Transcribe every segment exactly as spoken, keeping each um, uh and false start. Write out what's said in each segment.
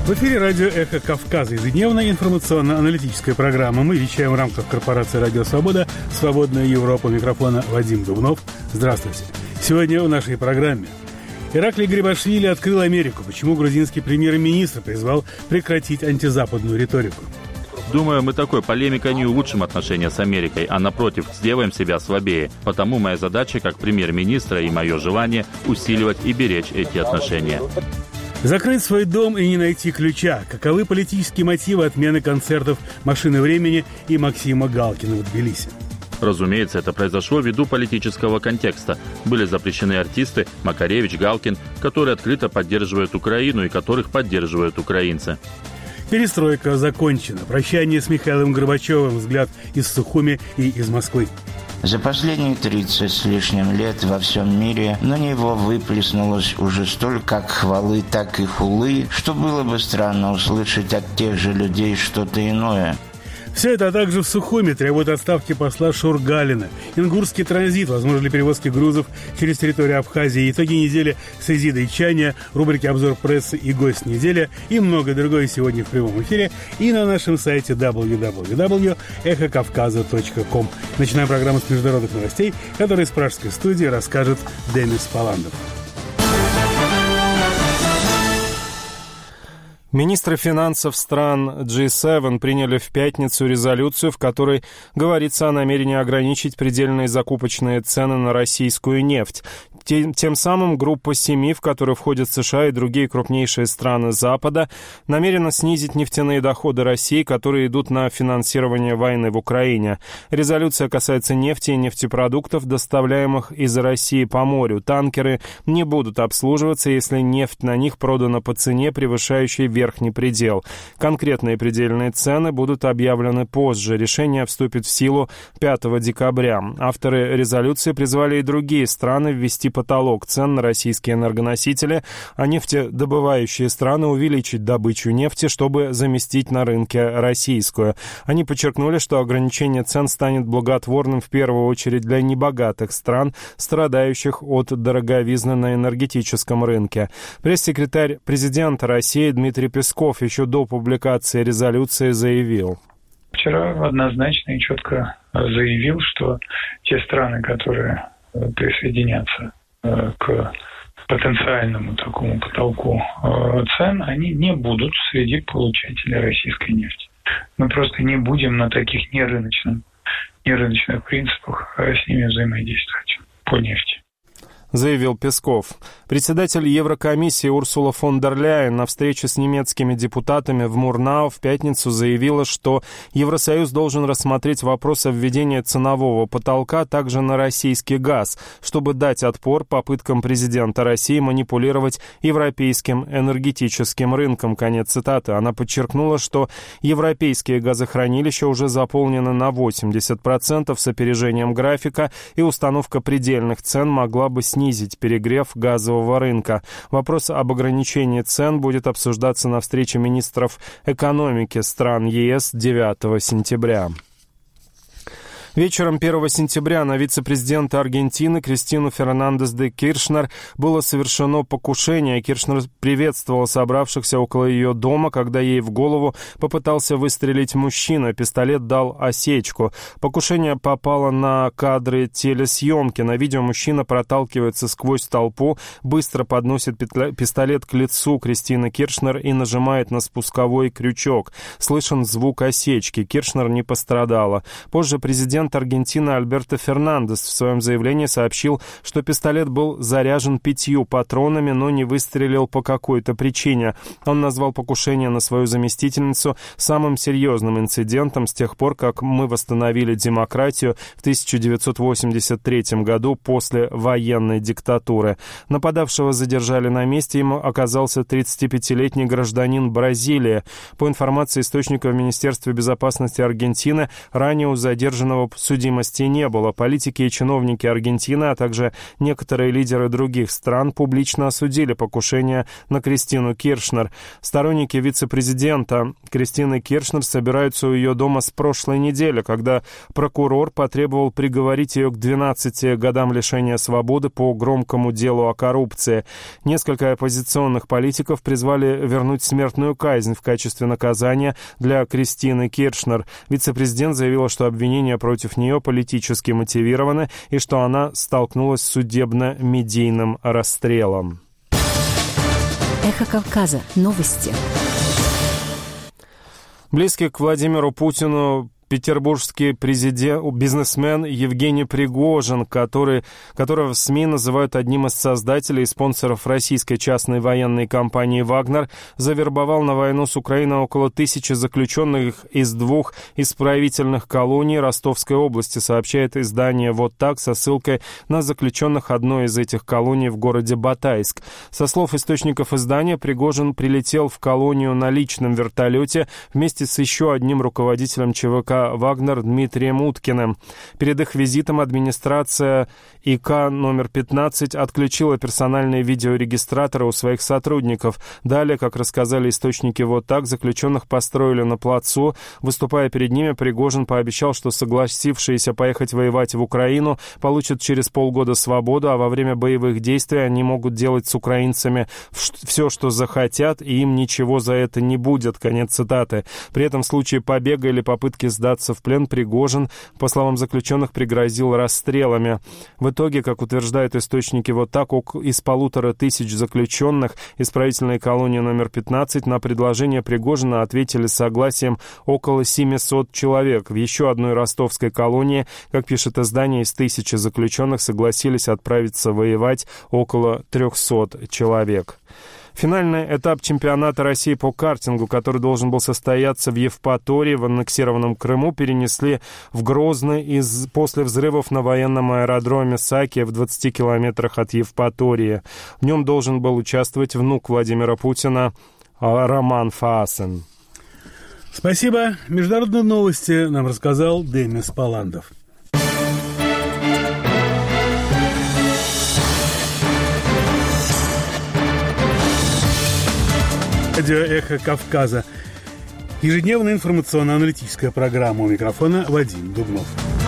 В эфире радио «Эхо Кавказа», ежедневная информационно-аналитическая программа. Мы вещаем в рамках корпорации «Радио Свобода», «Свободная Европа». Микрофона Вадим Дубнов. Здравствуйте. Сегодня в нашей программе. Ираклий Грибашвили открыл Америку. Почему грузинский премьер-министр призвал прекратить антизападную риторику? Думаю, мы такой полемикой не улучшим отношения с Америкой, а напротив, сделаем себя слабее. Потому моя задача как премьер-министра и мое желание усиливать и беречь эти отношения. Закрыть свой дом и не найти ключа. Каковы политические мотивы отмены концертов «Машины времени» и Максима Галкина в Тбилиси? Разумеется, это произошло ввиду политического контекста. Были запрещены артисты Макаревич, Галкин, которые открыто поддерживают Украину и которых поддерживают украинцы. Перестройка закончена. Прощание с Михаилом Горбачевым. Взгляд из Сухуми и из Москвы. За последние тридцать с лишним лет во всем мире на него выплеснулось уже столько как хвалы, так и хулы, что было бы странно услышать от тех же людей что-то иное. Все это, а также в Сухуми требует отставки посла Шургалина. Ингурский транзит, возможно ли перевозки грузов через территорию Абхазии, итоги недели с Изидой Чаня, рубрики «Обзор прессы» и «Гость недели» и многое другое сегодня в прямом эфире и на нашем сайте дабл ю дабл ю дабл ю точка эхо кавказа точка ком. Начинаем программу с международных новостей, которые из пражской студии расскажет Денис Паландов. Министры финансов стран джи семь приняли в пятницу резолюцию, в которой говорится о намерении ограничить предельные закупочные цены на российскую нефть. Тем, тем самым группа семи, в которую входят США и другие крупнейшие страны Запада, намерена снизить нефтяные доходы России, которые идут на финансирование войны в Украине. Резолюция касается нефти и нефтепродуктов, доставляемых из России по морю. Танкеры не будут обслуживаться, если нефть на них продана по цене, превышающей верхний предел. Конкретные предельные цены будут объявлены позже. Решение вступит в силу пятого декабря. Авторы резолюции призвали и другие страны ввести потолок цен на российские энергоносители, а нефтедобывающие страны увеличить добычу нефти, чтобы заместить на рынке российскую. Они подчеркнули, что ограничение цен станет благотворным в первую очередь для небогатых стран, страдающих от дороговизны на энергетическом рынке. Пресс-секретарь президента России Дмитрий Песков еще до публикации резолюции заявил. Вчера однозначно и четко заявил, что те страны, которые присоединятся к потенциальному такому потолку цен, они не будут среди получателей российской нефти. Мы просто не будем на таких нерыночных, нерыночных принципах с ними взаимодействовать по нефти, заявил Песков. Председатель Еврокомиссии Урсула фон дер Ляйен на встрече с немецкими депутатами в Мурнау в пятницу заявила, что Евросоюз должен рассмотреть вопрос о введении ценового потолка также на российский газ, чтобы дать отпор попыткам президента России манипулировать европейским энергетическим рынком. Конец цитаты. Она подчеркнула, что европейские газохранилища уже заполнены на восемьдесят процентов с опережением графика, и установка предельных цен могла бы снизить перегрев газового рынка. Вопрос об ограничении цен будет обсуждаться на встрече министров экономики стран ЕС девятого сентября. Вечером первого сентября на вице-президента Аргентины Кристину Фернандес де Киршнер было совершено покушение. Киршнер приветствовала собравшихся около ее дома, когда ей в голову попытался выстрелить мужчина. Пистолет дал осечку. Покушение попало на кадры телесъемки. На видео мужчина проталкивается сквозь толпу, быстро подносит пистолет к лицу Кристины Киршнер и нажимает на спусковой крючок. Слышен звук осечки. Киршнер не пострадала. Позже президент Аргентины Альберто Фернандес в своем заявлении сообщил, что пистолет был заряжен пятью патронами, но не выстрелил по какой-то причине. Он назвал покушение на свою заместительницу самым серьезным инцидентом с тех пор, как мы восстановили демократию в тысяча девятьсот восемьдесят третьем году после военной диктатуры. Нападавшего задержали на месте, ему оказался тридцатипятилетний гражданин Бразилии. По информации источника в Министерстве безопасности Аргентины, ранее у задержанного но судимости не было. Политики и чиновники Аргентины, а также некоторые лидеры других стран публично осудили покушение на Кристину Киршнер. Сторонники вице-президента Кристины Киршнер собираются у ее дома с прошлой недели, когда прокурор потребовал приговорить ее к двенадцати годам лишения свободы по громкому делу о коррупции. Несколько оппозиционных политиков призвали вернуть смертную казнь в качестве наказания для Кристины Киршнер. Вице-президент заявила, что обвинения против нее политически мотивированы и что она столкнулась с судебно-медийным расстрелом. Эхо Кавказа. Новости. Близкий к Владимиру Путину петербургский президент, бизнесмен Евгений Пригожин, который, которого в СМИ называют одним из создателей и спонсоров российской частной военной компании «Вагнер», завербовал на войну с Украиной около тысячи заключенных из двух исправительных колоний Ростовской области, сообщает издание «Вот так» со ссылкой на заключенных одной из этих колоний в городе Батайск. Со слов источников издания, Пригожин прилетел в колонию на личном вертолете вместе с еще одним руководителем ЧВК «Вагнер» Дмитрием Уткиным. Перед их визитом администрация ИК номер пятнадцать отключила персональные видеорегистраторы у своих сотрудников. Далее, как рассказали источники «Вот так», заключенных построили на плацу. Выступая перед ними, Пригожин пообещал, что согласившиеся поехать воевать в Украину получат через полгода свободу, а во время боевых действий они могут делать с украинцами все, что захотят, и им ничего за это не будет. Конец цитаты. При этом в случае побега или попытки сдаться в плен Пригожин, по словам заключенных, пригрозил расстрелами. В итоге, как утверждают источники «Вот так», из полутора тысяч заключенных исправительной колонии номер пятнадцать на предложение Пригожина ответили согласием около семисот человек. В еще одной ростовской колонии, как пишет издание, из тысячи заключенных согласились отправиться воевать около трехсот человек. Финальный этап чемпионата России по картингу, который должен был состояться в Евпатории, в аннексированном Крыму, перенесли в Грозный из, после взрывов на военном аэродроме Саки в двадцати километрах от Евпатории. В нем должен был участвовать внук Владимира Путина Роман Фаасен. Спасибо. Международные новости нам рассказал Демис Паландов. Радио «Эхо Кавказа». Ежедневная информационно-аналитическая программа. У микрофона Вадим Дубнов.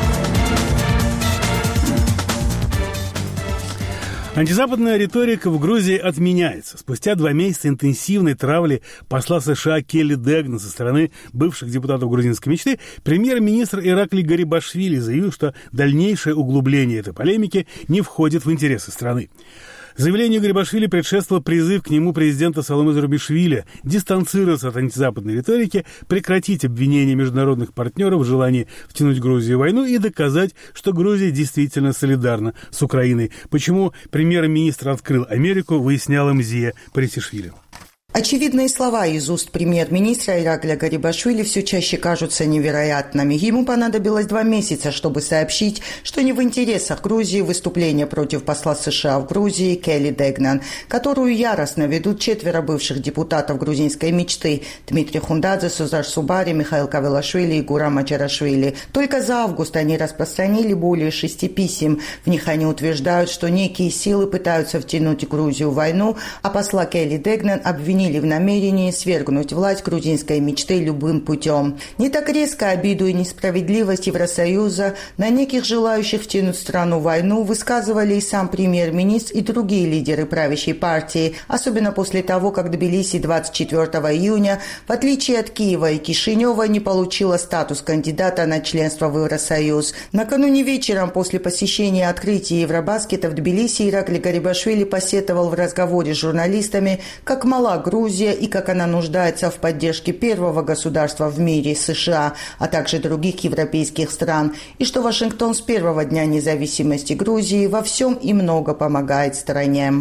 Антизападная риторика в Грузии отменяется. Спустя два месяца интенсивной травли посла США Келли Дэгна со стороны бывших депутатов грузинской мечты, премьер-министр Ираклий Гарибашвили заявил, что дальнейшее углубление этой полемики не входит в интересы страны. Заявлению Гарибашвили предшествовал призыв к нему президента Саломе Зурабишвили дистанцироваться от антизападной риторики, прекратить обвинения международных партнеров в желании втянуть Грузию в войну и доказать, что Грузия действительно солидарна с Украиной. Почему премьер-министр открыл Америку, выясняла Мзия Парисишвили. Очевидные слова из уст премьер-министра Ираклия Гарибашвили все чаще кажутся невероятными. Ему понадобилось два месяца, чтобы сообщить, что не в интересах Грузии выступление против посла США в Грузии Келли Дэгнан, которую яростно ведут четверо бывших депутатов грузинской мечты Дмитрий Хундадзе, Сузар Субари, Михаил Кавелашвили и Гурам Аджарашвили. Только за август они распространили более шести писем. В них они утверждают, что некие силы пытаются втянуть Грузию в войну, а посла Келли Дэгнан обвиняют в намерении свергнуть власть грузинской мечты любым путем. Не так резко обиду и несправедливость Евросоюза на неких желающих втянуть страну в войну высказывали и сам премьер-министр, и другие лидеры правящей партии, особенно после того, как Тбилиси двадцать четвёртого июня, в отличие от Киева и Кишинева, не получила статус кандидата на членство в Евросоюз. Накануне вечером после посещения открытия Евробаскета в Тбилиси Ираклий Гарибашвили посетовал в разговоре с журналистами, как мала Грузия и как она нуждается в поддержке первого государства в мире США, а также других европейских стран, и что Вашингтон с первого дня независимости Грузии во всем и много помогает стране.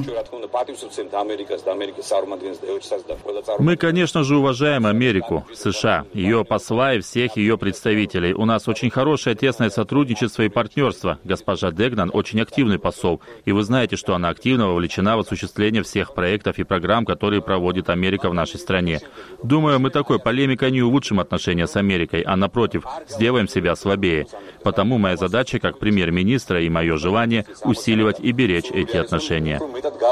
Мы, конечно же, уважаем Америку, США, ее посла и всех ее представителей. У нас очень хорошее тесное сотрудничество и партнерство. Госпожа Дэгнан очень активный посол, и вы знаете, что она активно вовлечена в осуществление всех проектов и программ, которые проводит будет Америка в нашей стране. Думаю, мы такой полемикой не улучшим отношения с Америкой, а напротив, сделаем себя слабее. Потому моя задача как премьер-министра и мое желание усиливать и беречь эти отношения.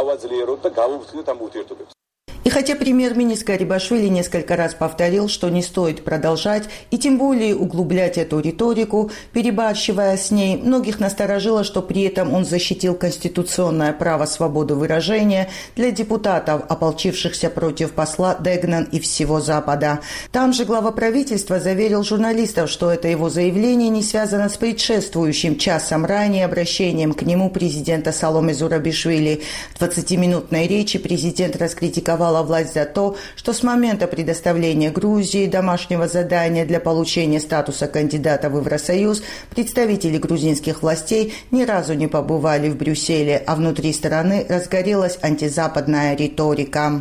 И хотя премьер-министр Гарибашвили несколько раз повторил, что не стоит продолжать и тем более углублять эту риторику, перебарщивая с ней, многих насторожило, что при этом он защитил конституционное право свободы выражения для депутатов, ополчившихся против посла Дегнан и всего Запада. Там же глава правительства заверил журналистов, что это его заявление не связано с предшествующим часом ранее обращением к нему президента Саломе Зурабишвили. В двадцатиминутной речи президент раскритиковал власть за то, что с момента предоставления Грузии домашнего задания для получения статуса кандидата в Евросоюз представители грузинских властей ни разу не побывали в Брюсселе, а внутри страны разгорелась антизападная риторика.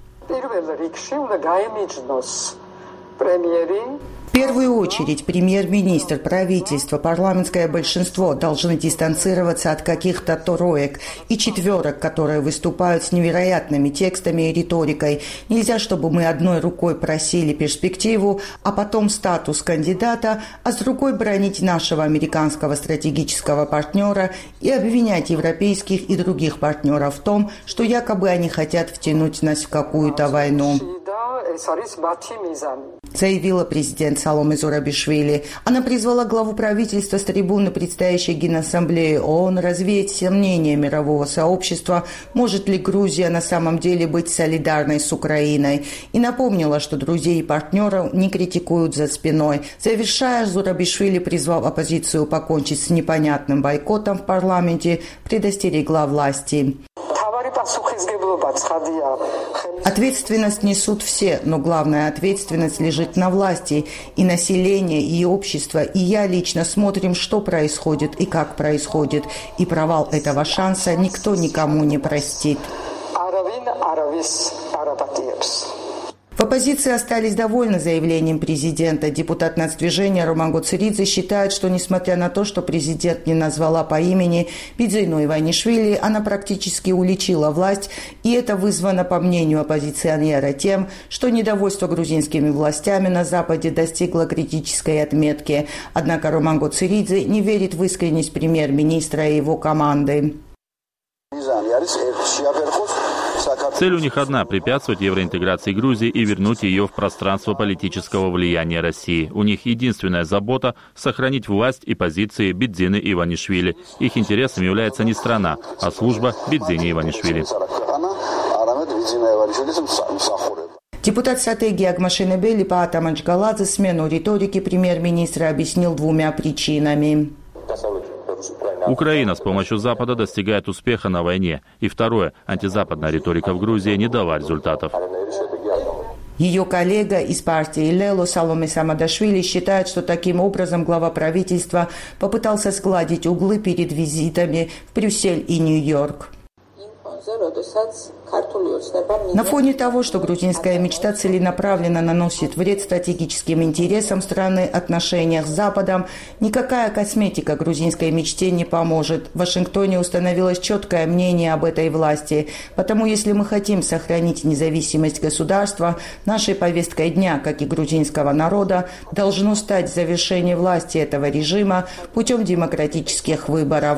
В первую очередь премьер-министр, правительство, парламентское большинство должны дистанцироваться от каких-то троек и четверок, которые выступают с невероятными текстами и риторикой. Нельзя, чтобы мы одной рукой просили перспективу, а потом статус кандидата, а с другой бронить нашего американского стратегического партнера и обвинять европейских и других партнеров в том, что якобы они хотят втянуть нас в какую-то войну, заявила президент Саломе Зурабишвили. Она призвала главу правительства с трибуны предстоящей Генассамблеи ООН развеять сомнения мирового сообщества, может ли Грузия на самом деле быть солидарной с Украиной, и напомнила, что друзей и партнеров не критикуют за спиной. Завершая, Зурабишвили призвал оппозицию покончить с непонятным бойкотом в парламенте, предостерегла власти. Ответственность несут все, но главная ответственность лежит на власти. И население, и общество, и я лично смотрим, что происходит и как происходит. И провал этого шанса никто никому не простит. В оппозиции остались довольны заявлением президента. Депутат нацдвижения Роман Гоцеридзе считает, что несмотря на то, что президент не назвала по имени Бидзину Иванишвили, она практически уличила власть, и это вызвано, по мнению оппозиционера, тем, что недовольство грузинскими властями на Западе достигло критической отметки. Однако Роман Гоцеридзе не верит в искренность премьер-министра и его команды. Цель у них одна – препятствовать евроинтеграции Грузии и вернуть ее в пространство политического влияния России. У них единственная забота – сохранить власть и позиции Бидзины Иванишвили. Их интересом является не страна, а служба Бидзине Иванишвили. Депутат стратегии Агмашенебели Паата Манчгаладзе смену риторики премьер-министра объяснил двумя причинами. Украина с помощью Запада достигает успеха на войне. И второе, антизападная риторика в Грузии не дала результатов. Ее коллега из партии Лело Саломе Самадашвили считает, что таким образом глава правительства попытался сгладить углы перед визитами в Брюссель и Нью-Йорк. На фоне того, что грузинская мечта целенаправленно наносит вред стратегическим интересам страны, отношениях с Западом, никакая косметика грузинской мечте не поможет. В Вашингтоне установилось четкое мнение об этой власти. Потому если мы хотим сохранить независимость государства, нашей повесткой дня, как и грузинского народа, должно стать завершение власти этого режима путем демократических выборов.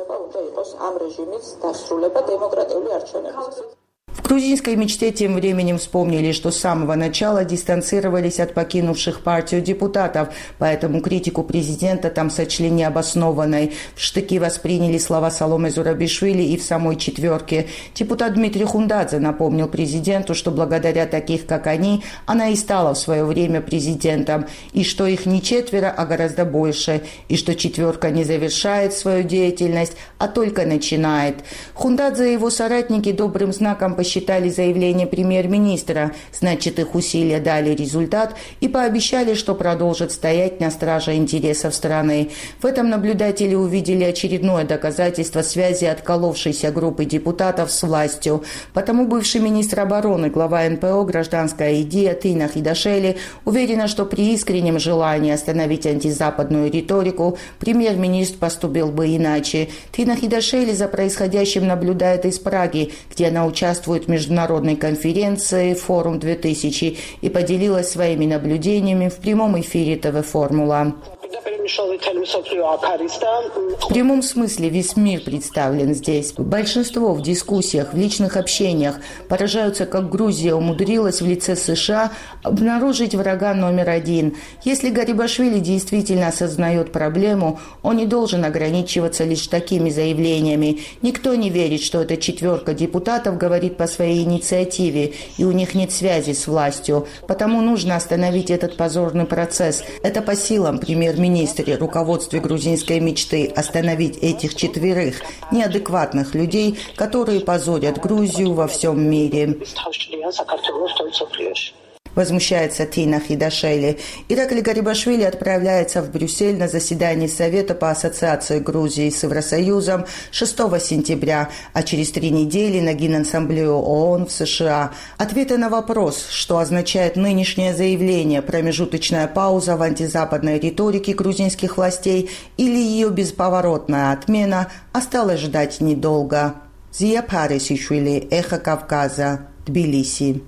В грузинской мечте тем временем вспомнили, что с самого начала дистанцировались от покинувших партию депутатов, поэтому критику президента там сочли необоснованной. В штыки восприняли слова Саломе Зурабишвили и в самой четверке. Депутат Дмитрий Хундадзе напомнил президенту, что благодаря таких, как они, она и стала в свое время президентом, и что их не четверо, а гораздо больше, и что четверка не завершает свою деятельность, а только начинает. Хундадзе и его соратники добрым знаком посчитали заявление премьер-министра, значит, их усилия дали результат, и пообещали, что продолжат стоять на страже интересов страны. В этом наблюдатели увидели очередное доказательство связи отколовшейся группы депутатов с властью. Потому бывший министр обороны, глава эн пэ о «Гражданская идея» Тина Хидашели уверена, что при искреннем желании остановить антизападную риторику премьер-министр поступил бы иначе. Тина Хидашели за происходящим наблюдает из Праги, где она участвует участвует в международной конференции «Форум-две тысячи» и поделилась своими наблюдениями в прямом эфире ТВ «Формула». В прямом смысле весь мир представлен здесь. Большинство в дискуссиях, в личных общениях поражаются, как Грузия умудрилась в лице США обнаружить врага номер один. Если Гарибашвили действительно осознает проблему, он не должен ограничиваться лишь такими заявлениями. Никто не верит, что эта четверка депутатов говорит по своей инициативе, и у них нет связи с властью. Потому нужно остановить этот позорный процесс. Это по силам премьер-министра, руководстве грузинской мечты остановить этих четверых неадекватных людей, которые позорят Грузию во всем мире. Возмущается Тина Хидашели. Иракли Гарибашвили отправляется в Брюссель на заседание Совета по ассоциации Грузии с Евросоюзом шестого сентября, а через три недели на Генассамблею ООН в США. Ответы на вопрос, что означает нынешнее заявление, промежуточная пауза в антизападной риторике грузинских властей или ее бесповоротная отмена, осталось ждать недолго. Зия Парисишвили, Эхо Кавказа, Тбилиси.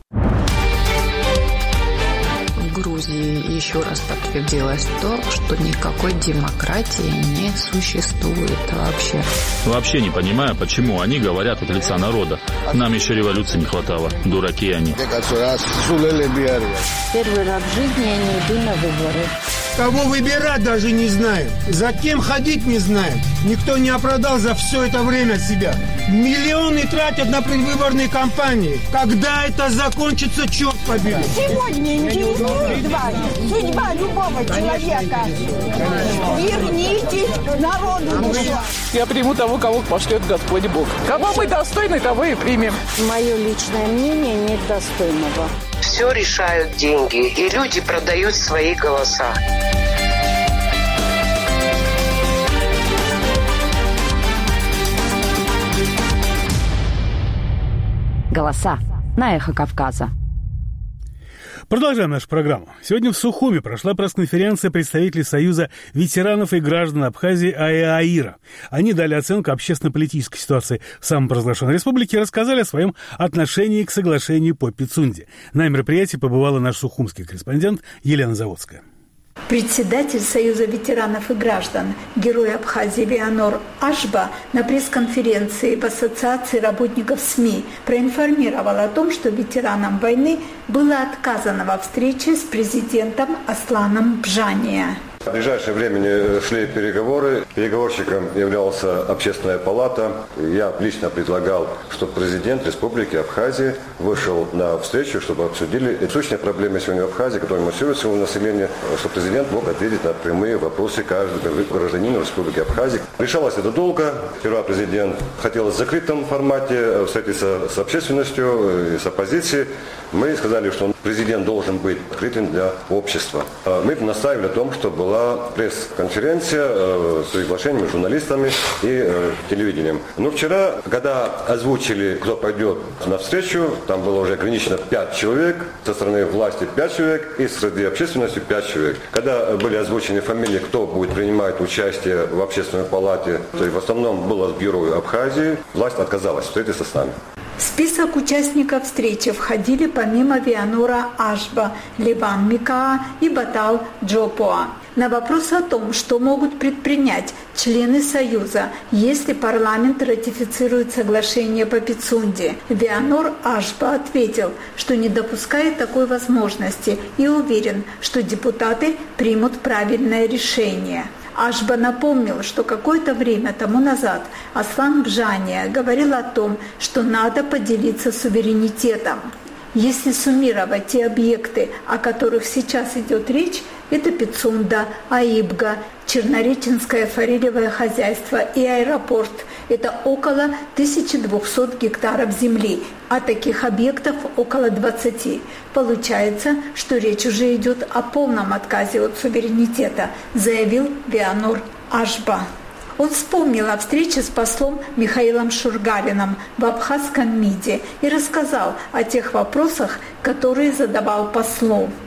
В Грузии еще раз подтвердилось то, что никакой демократии не существует вообще. Вообще не понимаю, почему они говорят от лица народа. Нам еще революции не хватало. Дураки они. Первый раз в жизни я не иду на выборы. Кого выбирать даже не знаем. За кем ходить не знаем. Никто не оправдал за все это время себя. Миллионы тратят на предвыборные кампании. Когда это закончится, черт побери. Сегодня интересует вас судьба любого человека. Вернитесь народу душа. Я приму того, кого пошлет Господь Бог. Кого мы достойны, того и примем. Мое личное мнение нет достойного. Все решают деньги, и люди продают свои голоса. Голоса на Эхо Кавказа. Продолжаем нашу программу. Сегодня в Сухуми прошла пресс-конференция представителей Союза ветеранов и граждан Абхазии АЭАИРа. Они дали оценку общественно-политической ситуации в самопровозглашенной республике и рассказали о своем отношении к соглашению по Пицунде. На мероприятии побывала наш сухумский корреспондент Елена Заводская. Председатель Союза ветеранов и граждан, герой Абхазии Вианор Ашба на пресс-конференции в Ассоциации работников СМИ проинформировал о том, что ветеранам войны было отказано во встрече с президентом Асланом Бжания. В ближайшее время шли переговоры. Переговорщиком являлся Общественная палата. Я лично предлагал, чтобы президент Республики Абхазия вышел на встречу, чтобы обсудили сущие проблемы сегодня в Абхазии, которые массируют сегодня население, чтобы президент мог ответить на прямые вопросы каждого гражданина Республики Абхазия. Решалось это долго. Сперва президент хотел в закрытом формате встретиться с общественностью и с оппозицией. Мы сказали, что президент должен быть открытым для общества. Мы настаивали о том, что была пресс-конференция с приглашениями журналистами и телевидением. Но вчера, когда озвучили, кто пойдет на встречу, там было уже ограничено пять человек, со стороны власти пять человек и среди общественности пять человек. Когда были озвучены фамилии, кто будет принимать участие в общественной палате, то в основном было бюро Абхазии, власть отказалась встретиться с нами. В список участников встречи входили помимо Вианора Ашба, Ливан Микаа и Батал Джопоа. На вопрос о том, что могут предпринять члены Союза, если парламент ратифицирует соглашение по Пицунде, Вианор Ашба ответил, что не допускает такой возможности и уверен, что депутаты примут правильное решение. Ашба напомнил, что какое-то время тому назад Аслан Бжания говорил о том, что надо поделиться суверенитетом. Если суммировать те объекты, о которых сейчас идет речь, это Пицунда, Аибга, Чернореченское форелевое хозяйство и аэропорт. Это около тысяча двести гектаров земли, а таких объектов около двадцати. Получается, что речь уже идет о полном отказе от суверенитета, заявил Вианор Ашба. Он вспомнил о встрече с послом Михаилом Шургалиным в абхазском МИДе и рассказал о тех вопросах, которые задавал послу.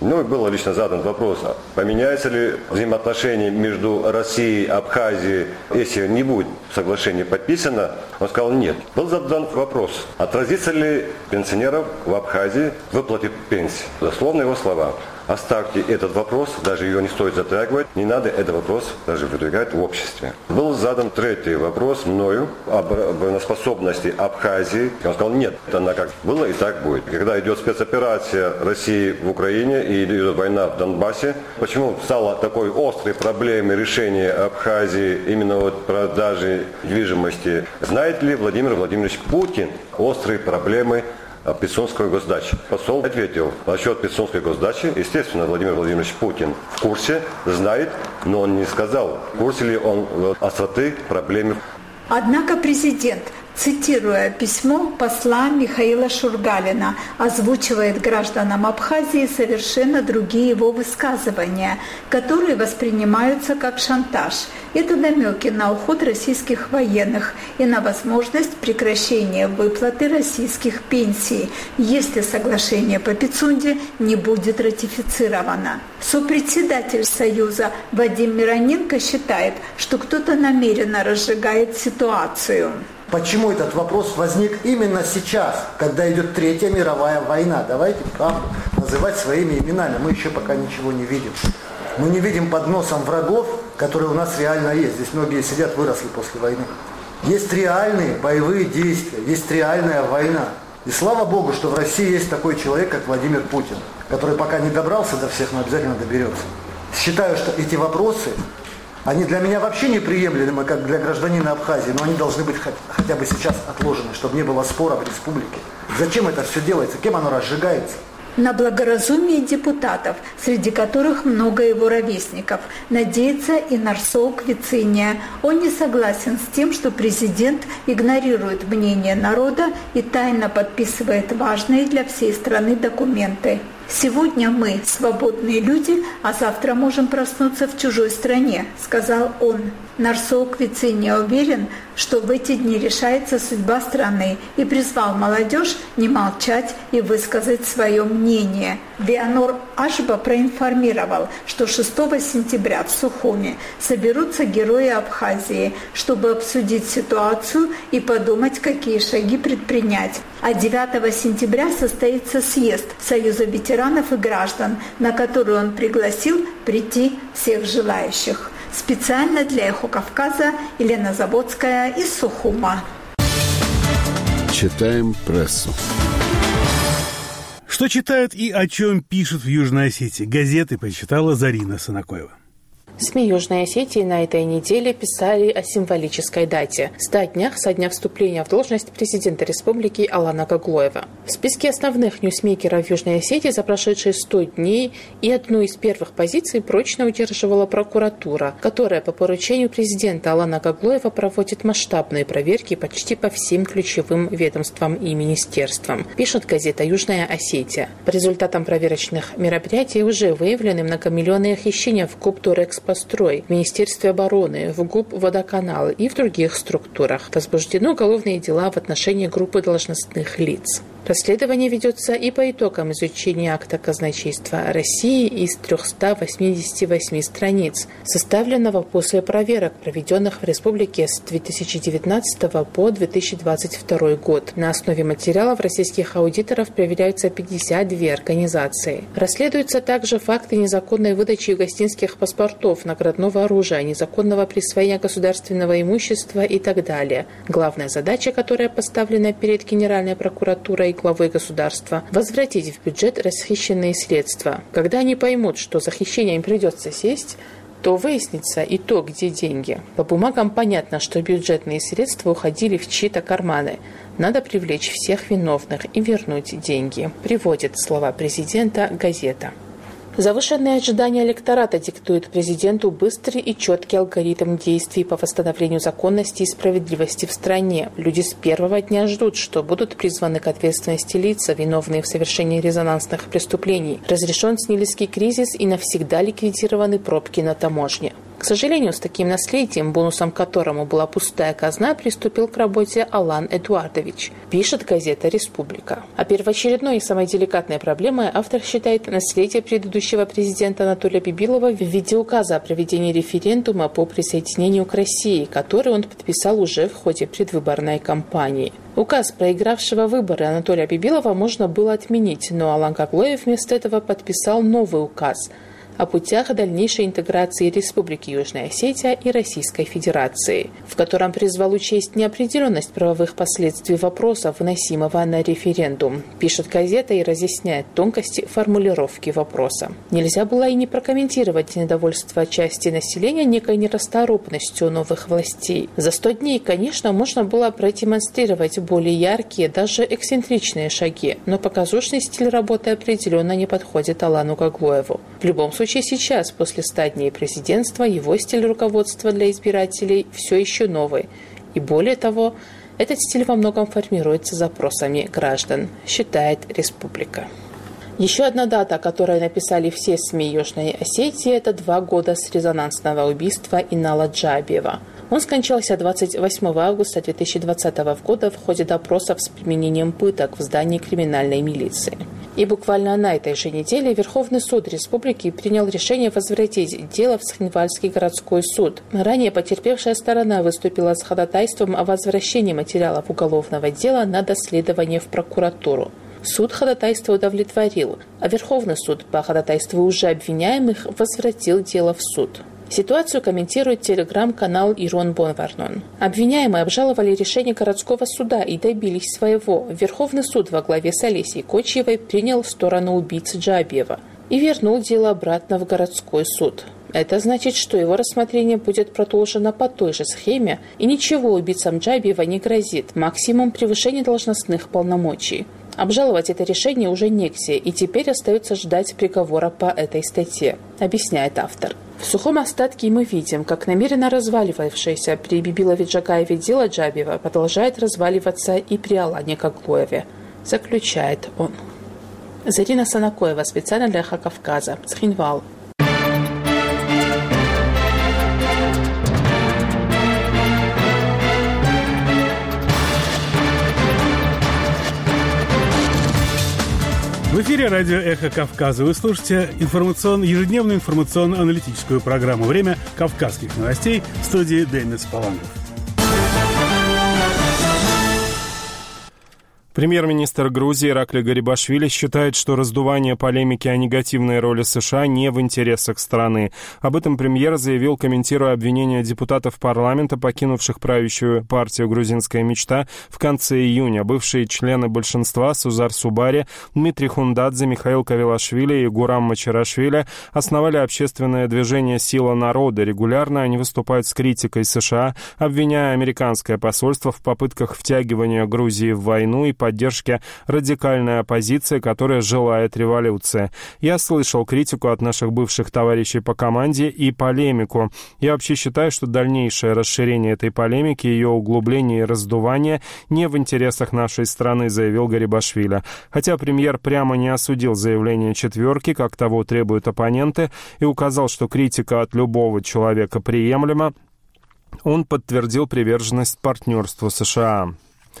Ну и был лично задан вопрос, поменяются ли взаимоотношения между Россией и Абхазией, если не будет соглашение подписано. Он сказал нет. Был задан вопрос, отразится ли пенсионерам в Абхазии выплате пенсии. Дословно его слова. Оставьте этот вопрос, даже ее не стоит затрагивать, не надо этот вопрос даже выдвигать в обществе. Был задан третий вопрос мною об обороноспособности Абхазии. Он сказал, нет, она как было и так будет. Когда идет спецоперация России в Украине и идет война в Донбассе, почему стало такой острой проблемой решения Абхазии именно вот продажи недвижимости? Знает ли Владимир Владимирович Путин острые проблемы Пицунской госдачи? Посол ответил, насчет Пицунской госдачи, естественно, Владимир Владимирович Путин в курсе, знает, но он не сказал, в курсе ли он остроты проблемы. Однако президент, цитируя письмо посла Михаила Шургалина, озвучивает гражданам Абхазии совершенно другие его высказывания, которые воспринимаются как шантаж. Это намеки на уход российских военных и на возможность прекращения выплаты российских пенсий, если соглашение по Пицунде не будет ратифицировано. Сопредседатель Союза Вадим Мироненко считает, что кто-то намеренно разжигает ситуацию. Почему этот вопрос возник именно сейчас, когда идет Третья мировая война? Давайте правду называть своими именами. Мы еще пока ничего не видим. Мы не видим под носом врагов, которые у нас реально есть. Здесь многие сидят, выросли после войны. Есть реальные боевые действия, есть реальная война. И слава Богу, что в России есть такой человек, как Владимир Путин, который пока не добрался до всех, но обязательно доберется. Считаю, что эти вопросы, они для меня вообще неприемлемы, как для гражданина Абхазии, но они должны быть хотя бы сейчас отложены, чтобы не было спора в республике. Зачем это все делается? Кем оно разжигается? На благоразумие депутатов, среди которых много его ровесников, надеется и Нарсоу Квициния. Он не согласен с тем, что президент игнорирует мнение народа и тайно подписывает важные для всей страны документы. «Сегодня мы свободные люди, а завтра можем проснуться в чужой стране», — сказал он. Нарсоу Квициния уверен, что в эти дни решается судьба страны, и призвал молодежь не молчать и высказать свое мнение. Вианор Ашба проинформировал, что шестого сентября в Сухуми соберутся герои Абхазии, чтобы обсудить ситуацию и подумать, какие шаги предпринять. А девятого сентября состоится съезд Союза ветеранов и граждан, на который он пригласил прийти всех желающих. Специально для «Эхо Кавказа» Елена Заводская из Сухума. Читаем прессу. Что читают и о чем пишут в Южной Осетии? Газеты почитала Зарина Санакоева. СМИ Южной Осетии на этой неделе писали о символической дате – ста днях со дня вступления в должность президента республики Алана Гаглоева. В списке основных ньюсмейкеров Южной Осетии за прошедшие сто дней и одну из первых позиций прочно удерживала прокуратура, которая по поручению президента Алана Гаглоева проводит масштабные проверки почти по всем ключевым ведомствам и министерствам, пишет газета «Южная Осетия». По результатам проверочных мероприятий уже выявлены многомиллионные хищения в Коптурэкспо Построй, в Министерстве обороны, в ГУП «Водоканал» и в других структурах. Возбуждены уголовные дела в отношении группы должностных лиц. Расследование ведется и по итогам изучения акта казначейства России из трехсот восьмидесяти восьми страниц, составленного после проверок, проведенных в республике с две тысячи девятнадцатого по две тысячи двадцать второй год. На основе материалов российских аудиторов проверяются пятьдесят две организации. Расследуются также факты незаконной выдачи югославских паспортов, наградного оружия, незаконного присвоения государственного имущества и так далее. Главная задача, которая поставлена перед Генеральной прокуратурой и главой государства, возвратить в бюджет расхищенные средства. Когда они поймут, что за хищение им придется сесть, то выяснится и то, где деньги. По бумагам понятно, что бюджетные средства уходили в чьи-то карманы. Надо привлечь всех виновных и вернуть деньги. Приводит слова президента газета. Завышенные ожидания электората диктуют президенту быстрый и четкий алгоритм действий по восстановлению законности и справедливости в стране. Люди с первого дня ждут, что будут призваны к ответственности лица, виновные в совершении резонансных преступлений. Разрешен снилийский кризис и навсегда ликвидированы пробки на таможне. К сожалению, с таким наследием, бонусом которому была пустая казна, приступил к работе Алан Эдуардович, пишет газета «Республика». А первоочередной и самой деликатной проблемой автор считает наследие предыдущего президента Анатолия Бибилова в виде указа о проведении референдума по присоединению к России, который он подписал уже в ходе предвыборной кампании. Указ проигравшего выборы Анатолия Бибилова можно было отменить, но Алан Каглоев вместо этого подписал новый указ о путях дальнейшей интеграции Республики Южная Осетия и Российской Федерации, в котором призвал учесть неопределенность правовых последствий вопроса, выносимого на референдум, пишет газета и разъясняет тонкости формулировки вопроса. Нельзя было и не прокомментировать недовольство части населения некой нерасторопностью новых властей. За сто дней, конечно, можно было продемонстрировать более яркие, даже эксцентричные шаги, но показушный стиль работы определенно не подходит Алану Каглоеву. В любом случае, сейчас, после ста дней президентства, его стиль руководства для избирателей все еще новый. И более того, этот стиль во многом формируется запросами граждан, считает «Республика». Еще одна дата, о которой написали все СМИ Южной Осетии, это два года с резонансного убийства Инала Джабиева. Он скончался двадцать восьмого августа две тысячи двадцатого года в ходе допросов с применением пыток в здании криминальной милиции. И буквально на этой же неделе Верховный суд Республики принял решение возвратить дело в Схинвальский городской суд. Ранее потерпевшая сторона выступила с ходатайством о возвращении материалов уголовного дела на доследование в прокуратуру. Суд ходатайство удовлетворил, а Верховный суд по ходатайству уже обвиняемых возвратил дело в суд. Ситуацию комментирует телеграм-канал Ирон Бонварнон. Обвиняемые обжаловали решение городского суда и добились своего. Верховный суд во главе с Олесей Кочьевой принял сторону убийцы Джабиева и вернул дело обратно в городской суд. Это значит, что его рассмотрение будет продолжено по той же схеме, и ничего убийцам Джабиева не грозит, максимум превышение должностных полномочий. Обжаловать это решение уже негде, и теперь остается ждать приговора по этой статье, объясняет автор. В сухом остатке мы видим, как намеренно разваливавшееся при Бибилове Джагаеве дело Джабиева продолжает разваливаться и при Алане Каглоеве, заключает он. Зарина Санакоева, специально для Эхо Кавказа, Схинвал. В эфире радио «Эхо Кавказа». Вы слушаете информацион... ежедневную информационно-аналитическую программу «Время кавказских новостей» в студии Денис Палангов. Премьер-министр Грузии Иракли Гарибашвили считает, что раздувание полемики о негативной роли США не в интересах страны. Об этом премьер заявил, комментируя обвинения депутатов парламента, покинувших правящую партию «Грузинская мечта» в конце июня. Бывшие члены большинства Сузар Субари, Дмитрий Хундадзе, Михаил Кавилашвили и Гурам Мачарашвили основали общественное движение «Сила народа». Регулярно они выступают с критикой США, обвиняя американское посольство в попытках втягивания Грузии в войну и поддержке радикальной оппозиции, которая желает революции. Я слышал критику от наших бывших товарищей по команде и полемику. Я вообще считаю, что дальнейшее расширение этой полемики, ее углубление и раздувание не в интересах нашей страны, заявил Гарибашвили. Хотя премьер прямо не осудил заявление «четверки», как того требуют оппоненты, и указал, что критика от любого человека приемлема, он подтвердил приверженность партнерству США.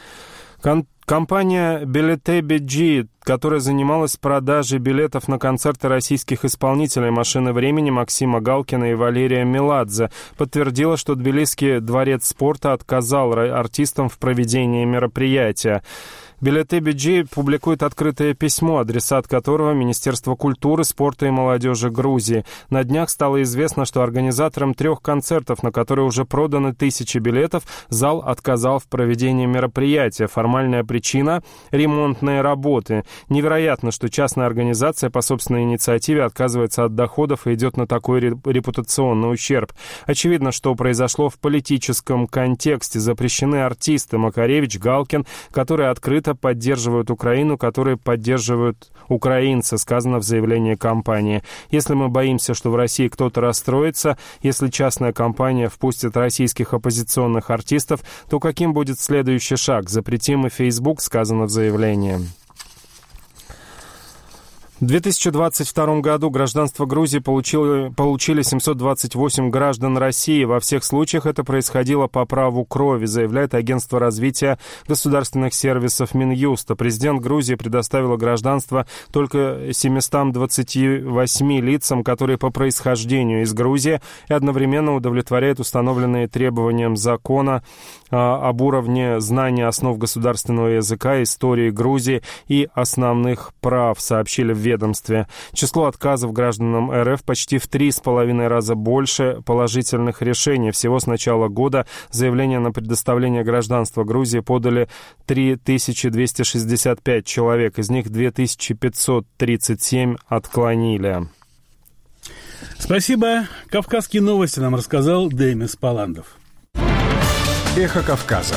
Кон- Компания Билеты би джи, которая занималась продажей билетов на концерты российских исполнителей «Машины времени» Максима Галкина и Валерия Меладзе, подтвердила, что Тбилисский дворец спорта отказал артистам в проведении мероприятия. Билеты би джи публикует открытое письмо, адресат которого Министерство культуры, спорта и молодежи Грузии. На днях стало известно, что организаторам трех концертов, на которые уже проданы тысячи билетов, зал отказал в проведении мероприятия. Формальная причина – ремонтные работы. Невероятно, что частная организация по собственной инициативе отказывается от доходов и идет на такой репутационный ущерб. Очевидно, что произошло в политическом контексте. Запрещены артисты Макаревич, Галкин, которые открыто поддерживают Украину, которые поддерживают украинцы, сказано в заявлении компании. Если мы боимся, что в России кто-то расстроится, если частная компания впустит российских оппозиционных артистов, то каким будет следующий шаг? Запретим и Facebook, сказано в заявлении. В две тысячи двадцать втором году гражданство Грузии получили, получили семьсот двадцать восемь граждан России. Во всех случаях это происходило по праву крови, заявляет Агентство развития государственных сервисов Минюста. Президент Грузии предоставила гражданство только семьстам двадцати восьми лицам, которые по происхождению из Грузии, и одновременно удовлетворяет установленные требованиям закона а, об уровне знания основ государственного языка, истории Грузии и основных прав, сообщили в ведомстве. Число отказов гражданам РФ почти в три с половиной раза больше положительных решений. Всего с начала года заявление на предоставление гражданства Грузии подали три тысячи двести шестьдесят пять человек. Из них две тысячи пятьсот тридцать семь отклонили. Спасибо. Кавказские новости нам рассказал Демис Паландов. Эхо Кавказа.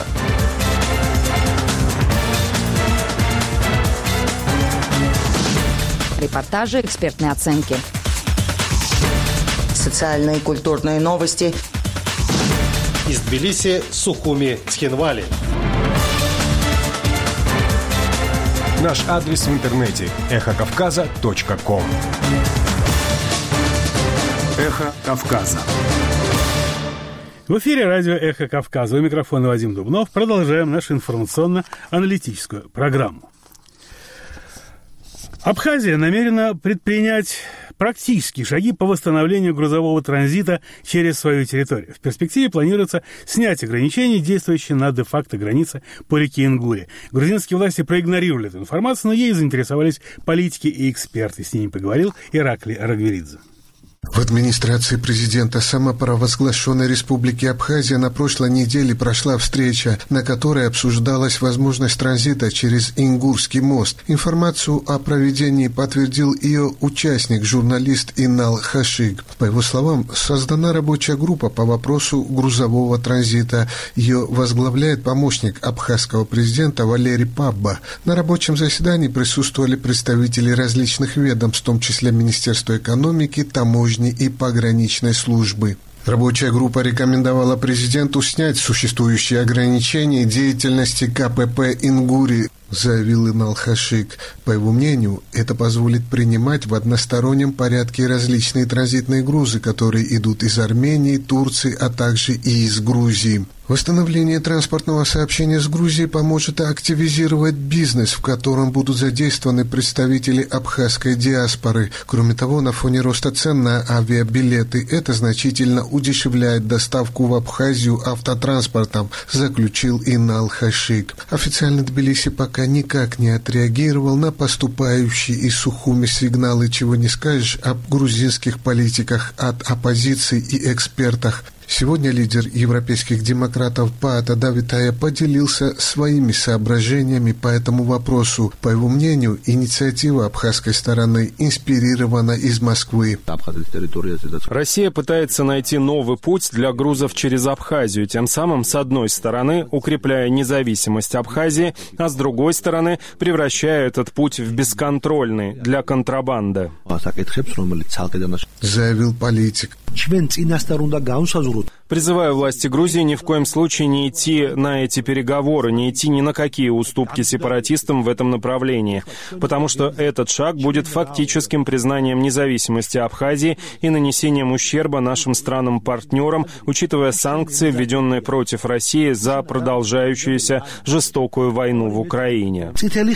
Репортажи, экспертные оценки. Социальные и культурные новости. Из Тбилиси, Сухуми, Цхинвали. Наш адрес в интернете эхо кавказа точка ком. Эхо Кавказа. В эфире радио «Эхо Кавказа». У микрофона Вадим Дубнов. Продолжаем нашу информационно-аналитическую программу. Абхазия намерена предпринять практические шаги по восстановлению грузового транзита через свою территорию. В перспективе планируется снять ограничения, действующие на де-факто границе по реке Ингуре. Грузинские власти проигнорировали эту информацию, но ей заинтересовались политики и эксперты. С ними поговорил Иракли Арагверидзе. В администрации президента самопровозглашенной Республики Абхазия на прошлой неделе прошла встреча, на которой обсуждалась возможность транзита через Ингурский мост. Информацию о проведении подтвердил ее участник, журналист Инал Хашиг. По его словам, создана рабочая группа по вопросу грузового транзита. Ее возглавляет помощник абхазского президента Валерий Пабба. На рабочем заседании присутствовали представители различных ведомств, в том числе Министерства экономики, таможни и пограничной службы. Рабочая группа рекомендовала президенту снять существующие ограничения деятельности ка пэ пэ «Ингури», заявил Инал Хашик. По его мнению, это позволит принимать в одностороннем порядке различные транзитные грузы, которые идут из Армении, Турции, а также и из Грузии. Восстановление транспортного сообщения с Грузией поможет активизировать бизнес, в котором будут задействованы представители абхазской диаспоры. Кроме того, на фоне роста цен на авиабилеты это значительно удешевляет доставку в Абхазию автотранспортом, заключил Инал Хашик. Официально Тбилиси пока никак не отреагировал на поступающие из Сухуми сигналы, чего не скажешь об грузинских политиках от оппозиции и экспертах. Сегодня лидер европейских демократов Паата Давитая поделился своими соображениями по этому вопросу. По его мнению, инициатива абхазской стороны инспирирована из Москвы. Россия пытается найти новый путь для грузов через Абхазию, тем самым, с одной стороны, укрепляя независимость Абхазии, а с другой стороны, превращая этот путь в бесконтрольный для контрабанды. Заявил политик. Призываю власти Грузии ни в коем случае не идти на эти переговоры, не идти ни на какие уступки сепаратистам в этом направлении, потому что этот шаг будет фактическим признанием независимости Абхазии и нанесением ущерба нашим странам-партнерам, учитывая санкции, введенные против России за продолжающуюся жестокую войну в Украине.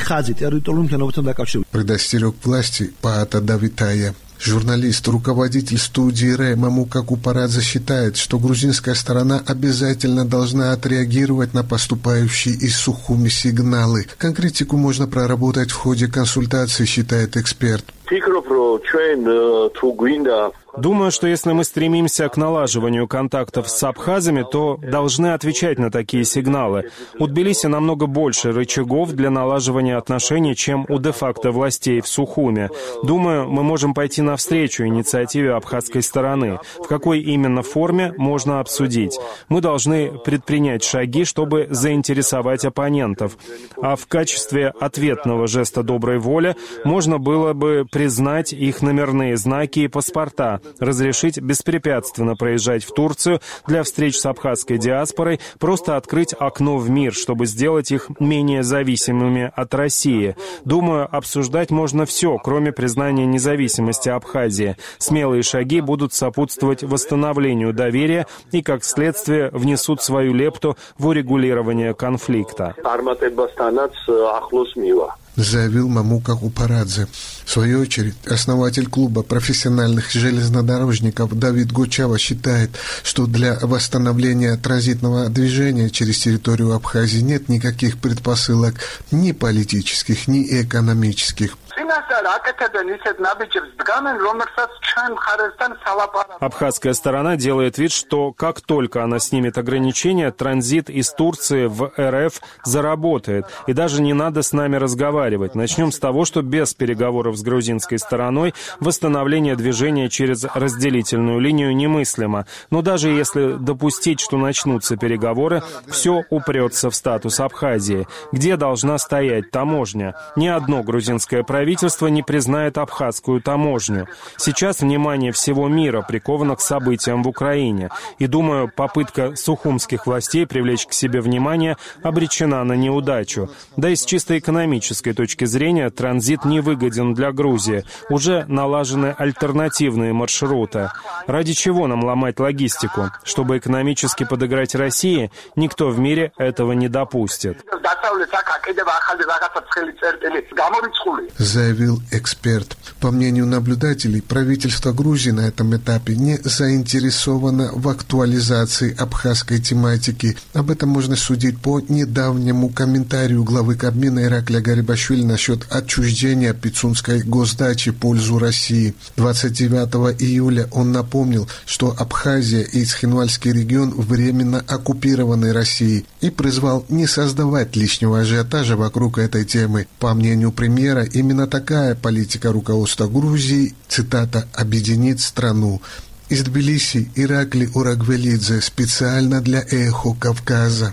Предостерег власти Паата Давитая. Журналист, руководитель студии РЭ Мамука Купарадзе считает, что грузинская сторона обязательно должна отреагировать на поступающие из Сухуми сигналы. Конкретику можно проработать в ходе консультаций, считает эксперт. Думаю, что если мы стремимся к налаживанию контактов с абхазами, то должны отвечать на такие сигналы. У Тбилиси намного больше рычагов для налаживания отношений, чем у де-факто властей в Сухуми. Думаю, мы можем пойти навстречу инициативе абхазской стороны. В какой именно форме, можно обсудить. Мы должны предпринять шаги, чтобы заинтересовать оппонентов. А в качестве ответного жеста доброй воли можно было бы признать их номерные знаки и паспорта, разрешить беспрепятственно проезжать в Турцию для встреч с абхазской диаспорой, просто открыть окно в мир, чтобы сделать их менее зависимыми от России. Думаю, обсуждать можно все, кроме признания независимости Абхазии. Смелые шаги будут сопутствовать восстановлению доверия и, как следствие, внесут свою лепту в урегулирование конфликта. Заявил Мамука Упарадзе. В свою очередь, основатель клуба профессиональных железнодорожников Давид Гучава считает, что для восстановления транзитного движения через территорию Абхазии нет никаких предпосылок ни политических, ни экономических. Абхазская сторона делает вид, что как только она снимет ограничения, транзит из Турции в РФ заработает. И даже не надо с нами разговаривать. Начнем с того, что без переговоров с грузинской стороной восстановление движения через разделительную линию немыслимо. Но даже если допустить, что начнутся переговоры, все упрется в статус Абхазии. Где должна стоять таможня? Ни одно грузинское правительство не признает абхазскую таможню. Сейчас внимание всего мира приковано к событиям в Украине. И, думаю, попытка сухумских властей привлечь к себе внимание обречена на неудачу. Да и с чисто экономической точки зрения транзит невыгоден для Грузии. Уже налажены альтернативные маршруты. Ради чего нам ломать логистику? Чтобы экономически подыграть России, никто в мире этого не допустит. Заявил эксперт. По мнению наблюдателей, правительство Грузии на этом этапе не заинтересовано в актуализации абхазской тематики. Об этом можно судить по недавнему комментарию главы Кабмина Иракля Гарибашвили насчет отчуждения Пицунской госдачи в пользу России. двадцать девятого июля он напомнил, что Абхазия и Цхинвальский регион временно оккупированы Россией и призвал не создавать лишнего ажиотажа вокруг этой темы. По мнению премьера, именно такая политика руководства Грузии, цитата, «объединит страну». Из Тбилиси Иракли Урагвелидзе специально для «Эхо Кавказа».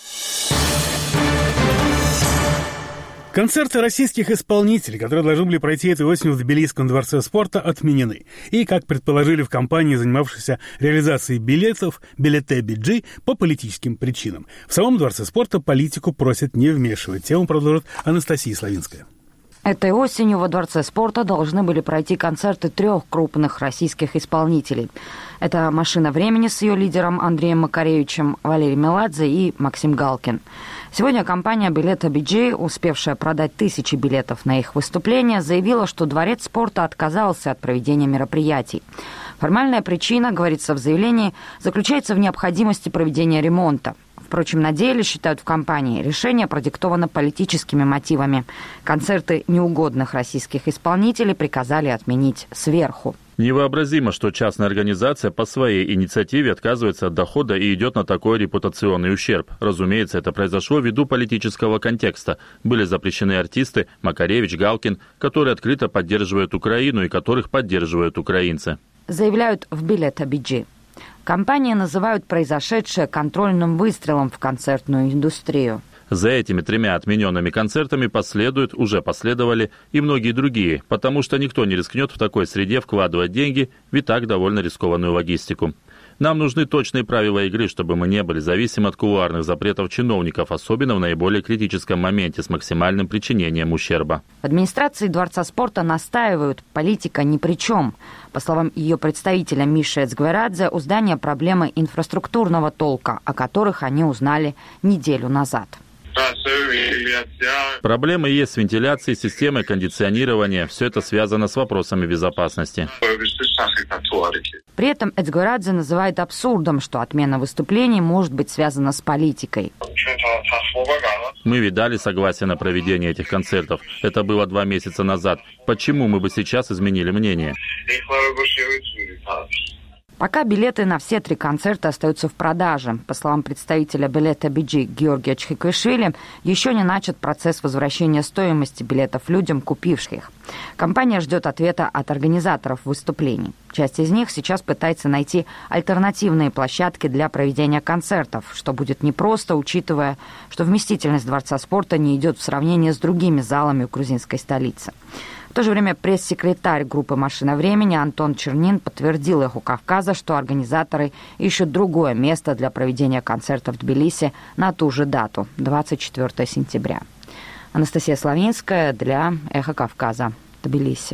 Концерты российских исполнителей, которые должны были пройти этой осенью в Тбилисском дворце спорта, отменены. И, как предположили в компании, занимавшейся реализацией билетов, Билете Биджи, по политическим причинам. В самом дворце спорта политику просят не вмешивать. Тему продолжит Анастасия Славинская. Этой осенью во Дворце спорта должны были пройти концерты трех крупных российских исполнителей. Это «Машина времени» с ее лидером Андреем Макаревичем, Валерий Меладзе и Максим Галкин. Сегодня компания «Билета Биджи», успевшая продать тысячи билетов на их выступление, заявила, что Дворец спорта отказался от проведения мероприятий. Формальная причина, говорится в заявлении, заключается в необходимости проведения ремонта. Впрочем, на деле, считают в компании, решение продиктовано политическими мотивами. Концерты неугодных российских исполнителей приказали отменить сверху. Невообразимо, что частная организация по своей инициативе отказывается от дохода и идет на такой репутационный ущерб. Разумеется, это произошло ввиду политического контекста. Были запрещены артисты Макаревич, Галкин, которые открыто поддерживают Украину и которых поддерживают украинцы. Заявляют в Билета Биджи. Компании называют произошедшее контрольным выстрелом в концертную индустрию. За этими тремя отмененными концертами последуют, уже последовали и многие другие, потому что никто не рискнет в такой среде вкладывать деньги в и так довольно рискованную логистику. Нам нужны точные правила игры, чтобы мы не были зависимы от кулуарных запретов чиновников, особенно в наиболее критическом моменте с максимальным причинением ущерба. В администрации Дворца спорта настаивают, политика ни при чем. По словам ее представителя Миши Эцгверадзе, у здания проблемы инфраструктурного толка, о которых они узнали неделю назад. Проблемы есть с вентиляцией, системой кондиционирования. Все это связано с вопросами безопасности. При этом Эцгверадзе называет абсурдом, что отмена выступлений может быть связана с политикой. Мы ведь дали согласие на проведение этих концертов. Это было два месяца назад. Почему мы бы сейчас изменили мнение? Пока билеты на все три концерта остаются в продаже. По словам представителя Билета Биджи Георгия Чхиквишвили, еще не начат процесс возвращения стоимости билетов людям, купивших их. Компания ждет ответа от организаторов выступлений. Часть из них сейчас пытается найти альтернативные площадки для проведения концертов, что будет непросто, учитывая, что вместительность Дворца спорта не идет в сравнении с другими залами в грузинской столице. В то же время пресс-секретарь группы «Машина времени» Антон Чернин подтвердил «Эху Кавказа», что организаторы ищут другое место для проведения концерта в Тбилиси на ту же дату, двадцать четвёртого сентября. Анастасия Славинская для «Эхо Кавказа», Тбилиси.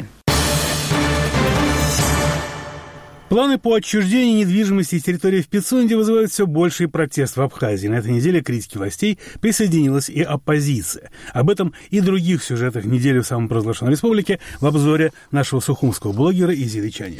Планы по отчуждению недвижимости и территории в Пицунде вызывают все больший протест в Абхазии. На этой неделе к критике властей присоединилась и оппозиция. Об этом и других сюжетах недели в самопровозглашенной республике в обзоре нашего сухумского блогера Изиды Чаня.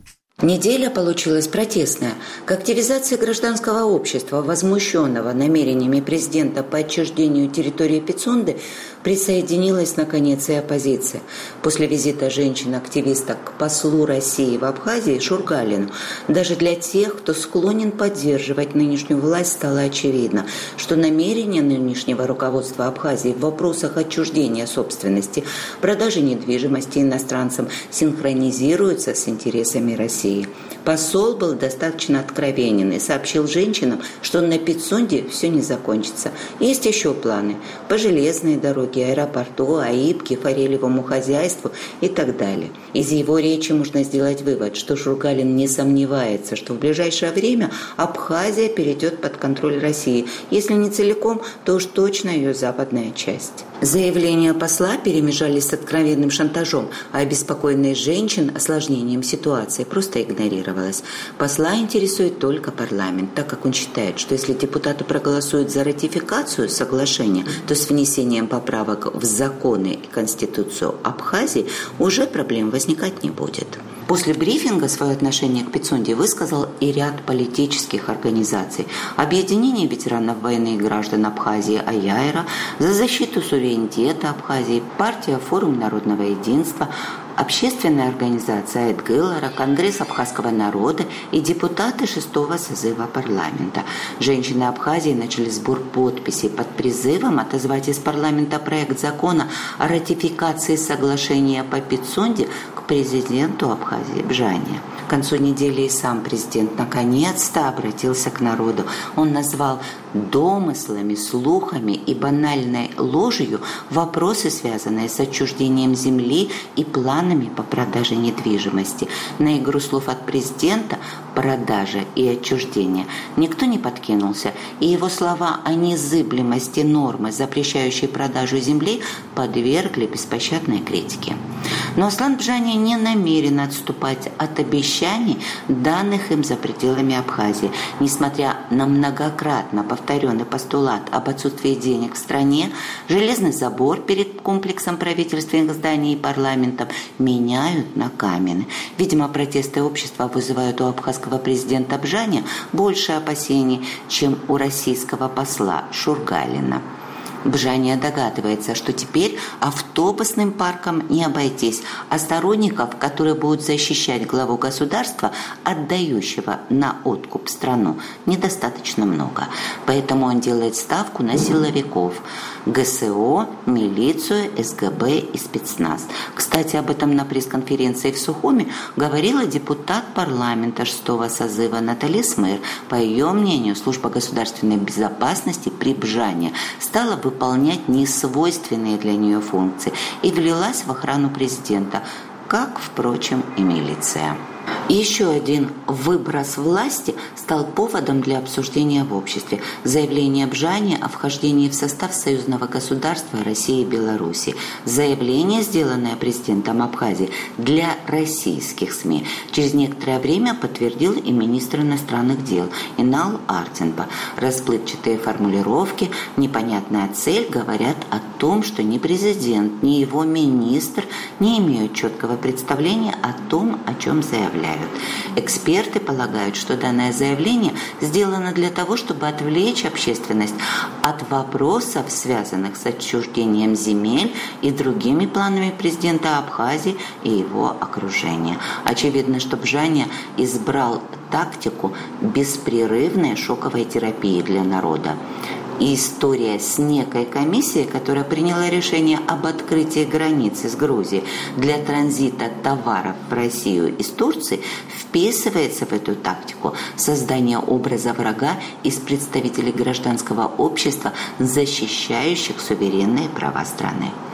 Неделя получилась протестная. К активизации гражданского общества, возмущенного намерениями президента по отчуждению территории Пицунды, присоединилась, наконец, и оппозиция. После визита женщин-активисток к послу России в Абхазии Шургалину, даже для тех, кто склонен поддерживать нынешнюю власть, стало очевидно, что намерения нынешнего руководства Абхазии в вопросах отчуждения собственности, продажи недвижимости иностранцам синхронизируются с интересами России. Посол был достаточно откровенен и сообщил женщинам, что на Пицунде все не закончится. Есть еще планы по железной дороге, аэропорту, АИБке, форелевому хозяйству и так далее. Из его речи можно сделать вывод, что Шургалин не сомневается, что в ближайшее время Абхазия перейдет под контроль России. Если не целиком, то уж точно ее западная часть. Заявления посла перемежались с откровенным шантажом, а обеспокоенность женщин осложнением ситуации просто игнорировалось. Посла интересует только парламент, так как он считает, что если депутаты проголосуют за ратификацию соглашения, то с внесением поправок в законы и Конституцию Абхазии уже проблем возникать не будет. После брифинга свое отношение к Пицунде высказал и ряд политических организаций. Объединение ветеранов войны и граждан Абхазии «Аяйра», за защиту суверенитета Абхазии, партия «Форум народного единства», общественная организация Эдгылара, Конгресс абхазского народа и депутаты шестого созыва парламента. Женщины Абхазии начали сбор подписей под призывом отозвать из парламента проект закона о ратификации соглашения по Пицунде к президенту Абхазии Бжане. К концу недели и сам президент наконец-то обратился к народу. Он назвал домыслами, слухами и банальной ложью вопросы, связанные с отчуждением земли и планами по продаже недвижимости. На игру слов от президента «продажа» и «отчуждение» никто не подкинулся, и его слова о незыблемости нормы, запрещающей продажу земли, подвергли беспощадной критике. Но Аслан Бжане не намерен отступать от обещаний, данных им за пределами Абхазии. Несмотря на многократно повторенный постулат об отсутствии денег в стране, железный забор перед комплексом правительственных зданий и парламентом меняют на каменный. Видимо, протесты общества вызывают у абхазского президента Бжане больше опасений, чем у российского посла Шургалина. Бжане догадывается, что теперь автобусным парком не обойтись, а сторонников, которые будут защищать главу государства, отдающего на откуп страну, недостаточно много. Поэтому он делает ставку на силовиков – ГСО, милицию, СГБ и спецназ. Кстати, об этом на пресс-конференции в Сухуми говорила депутат парламента шестого созыва Натали Смыр. По ее мнению, служба государственной безопасности при Бжане стала выполнять несвойственные для нее функции и влилась в охрану президента, как, впрочем, и милиция. Еще один выброс власти стал поводом для обсуждения в обществе. Заявление Бжане о вхождении в состав союзного государства России и Беларуси. Заявление, сделанное президентом Абхазии для российских СМИ, через некоторое время подтвердил и министр иностранных дел Инал Артенба. Расплывчатые формулировки, непонятная цель говорят о том, что ни президент, ни его министр не имеют четкого представления о том, о чем заявляют. Эксперты полагают, что данное заявление сделано для того, чтобы отвлечь общественность от вопросов, связанных с отчуждением земель и другими планами президента Абхазии и его окружения. Очевидно, что Бжане избрал тактику беспрерывной шоковой терапии для народа. И история с некой комиссией, которая приняла решение об открытии границы с Грузией для транзита товаров в Россию из Турции, вписывается в эту тактику создания образа врага из представителей гражданского общества, защищающих суверенные права страны.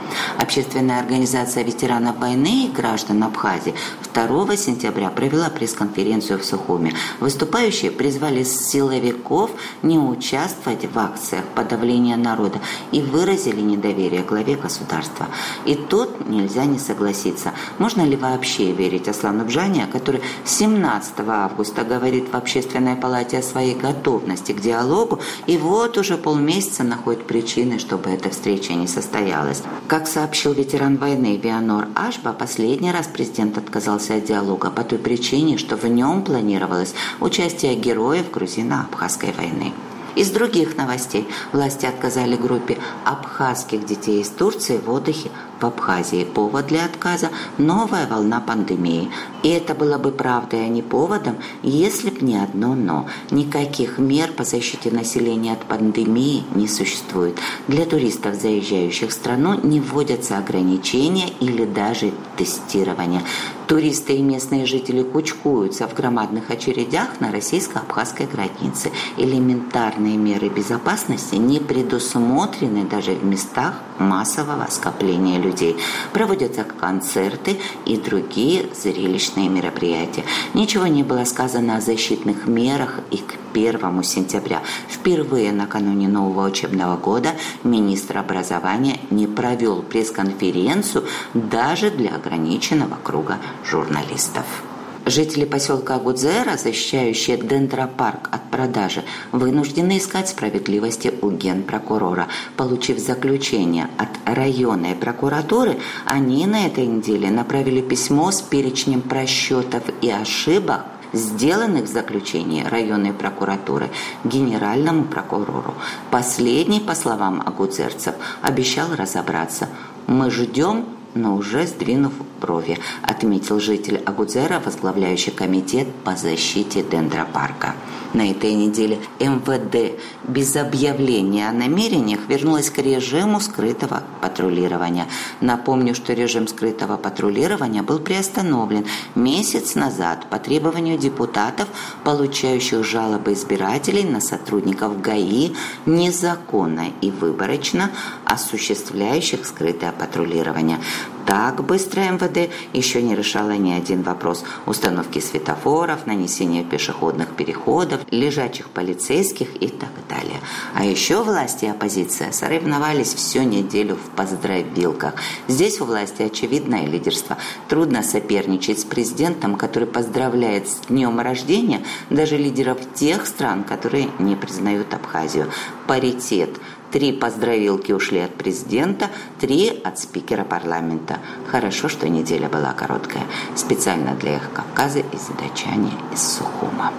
Общественная организация ветеранов войны и граждан Абхазии второго сентября провела пресс-конференцию в Сухуми. Выступающие призвали силовиков не участвовать в акциях подавления народа и выразили недоверие главе государства. И тут нельзя не согласиться. Можно ли вообще верить Аслану Бжане, который семнадцатого августа говорит в Общественной палате о своей готовности к диалогу, и вот уже полмесяца находит причины, чтобы эта встреча не состоялась. Как сообщил ветеран войны Вианор Ашба, последний раз президент отказался от диалога по той причине, что в нем планировалось участие героев грузино-абхазской войны. Из других новостей власти отказали группе абхазских детей из Турции в отдыхе в Абхазии. Повод для отказа – новая волна пандемии. И это было бы правдой, а не поводом, если б не одно «но». Никаких мер по защите населения от пандемии не существует. Для туристов, заезжающих в страну, не вводятся ограничения или даже тестирования. Туристы и местные жители кучкуются в громадных очередях на российско-абхазской границе. Элементарные меры безопасности не предусмотрены даже в местах массового скопления людей. Проводятся концерты и другие зрелищные мероприятия. Ничего не было сказано о защитных мерах и к первому сентября. Впервые накануне нового учебного года министр образования не провел пресс-конференцию даже для ограниченного круга журналистов. Жители поселка Агудзера, защищающие дендропарк от продажи, вынуждены искать справедливости у генпрокурора. Получив заключение от районной прокуратуры, они на этой неделе направили письмо с перечнем просчетов и ошибок, сделанных в заключении районной прокуратуры, генеральному прокурору. Последний, по словам агудзерцев, обещал разобраться. «Мы ждем, но уже сдвинув брови», отметил житель Агудзера, возглавляющий комитет по защите дендропарка. На этой неделе эм вэ дэ без объявления о намерениях вернулась к режиму скрытого патрулирования. Напомню, что режим скрытого патрулирования был приостановлен месяц назад по требованию депутатов, получающих жалобы избирателей на сотрудников ГАИ, незаконно и выборочно осуществляющих скрытое патрулирование. Так быстро эм вэ дэ еще не решало ни один вопрос установки светофоров, нанесения пешеходных переходов, лежачих полицейских и так далее. А еще власти и оппозиция соревновались всю неделю в поздравилках. Здесь у власти очевидное лидерство. Трудно соперничать с президентом, который поздравляет с днем рождения даже лидеров тех стран, которые не признают Абхазию. Паритет. Три поздравилки ушли от президента, три от спикера парламента. Хорошо, что неделя была короткая. Специально для Эхо Кавказа из Дачани, из Сухума.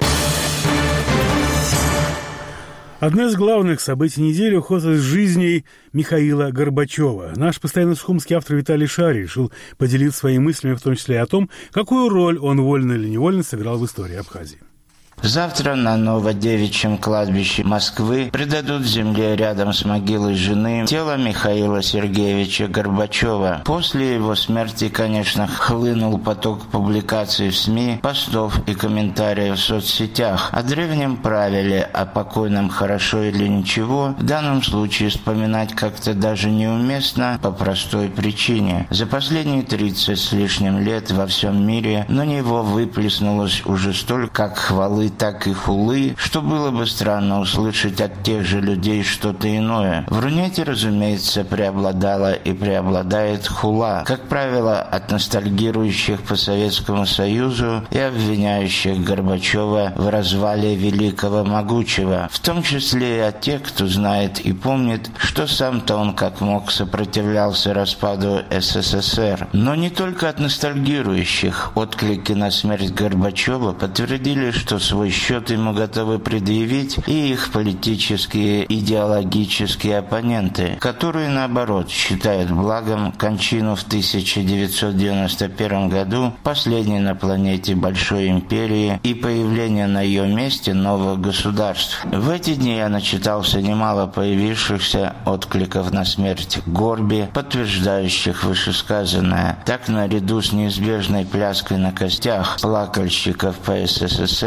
Одно из главных событий недели – уход из жизни Михаила Горбачева. Наш постоянный сухумский автор Виталий Шарий решил поделиться своими мыслями, в том числе и о том, какую роль он вольно или невольно сыграл в истории Абхазии. Завтра на Новодевичьем кладбище Москвы предадут земле рядом с могилой жены тело Михаила Сергеевича Горбачева. После его смерти, конечно, хлынул поток публикаций в СМИ, постов и комментариев в соцсетях. О древнем правиле, о покойном хорошо или ничего, в данном случае вспоминать как-то даже неуместно по простой причине. За последние тридцать с лишним лет во всем мире на него выплеснулось уже столько как хвалы, так и хулы, что было бы странно услышать от тех же людей что-то иное. В Рунете, разумеется, преобладала и преобладает хула, как правило, от ностальгирующих по Советскому Союзу и обвиняющих Горбачева в развале великого могучего, в том числе и от тех, кто знает и помнит, что сам-то он как мог сопротивлялся распаду эс эс эс эр. Но не только от ностальгирующих. Отклики на смерть Горбачева подтвердили, что свой счет ему готовы предъявить и их политические, идеологические оппоненты, которые, наоборот, считают благом кончину в тысяча девятьсот девяносто первом году последней на планете большой империи и появление на ее месте новых государств. В эти дни я начитался немало появившихся откликов на смерть Горби, подтверждающих вышесказанное. Так, наряду с неизбежной пляской на костях плакальщиков по эс эс эс эр и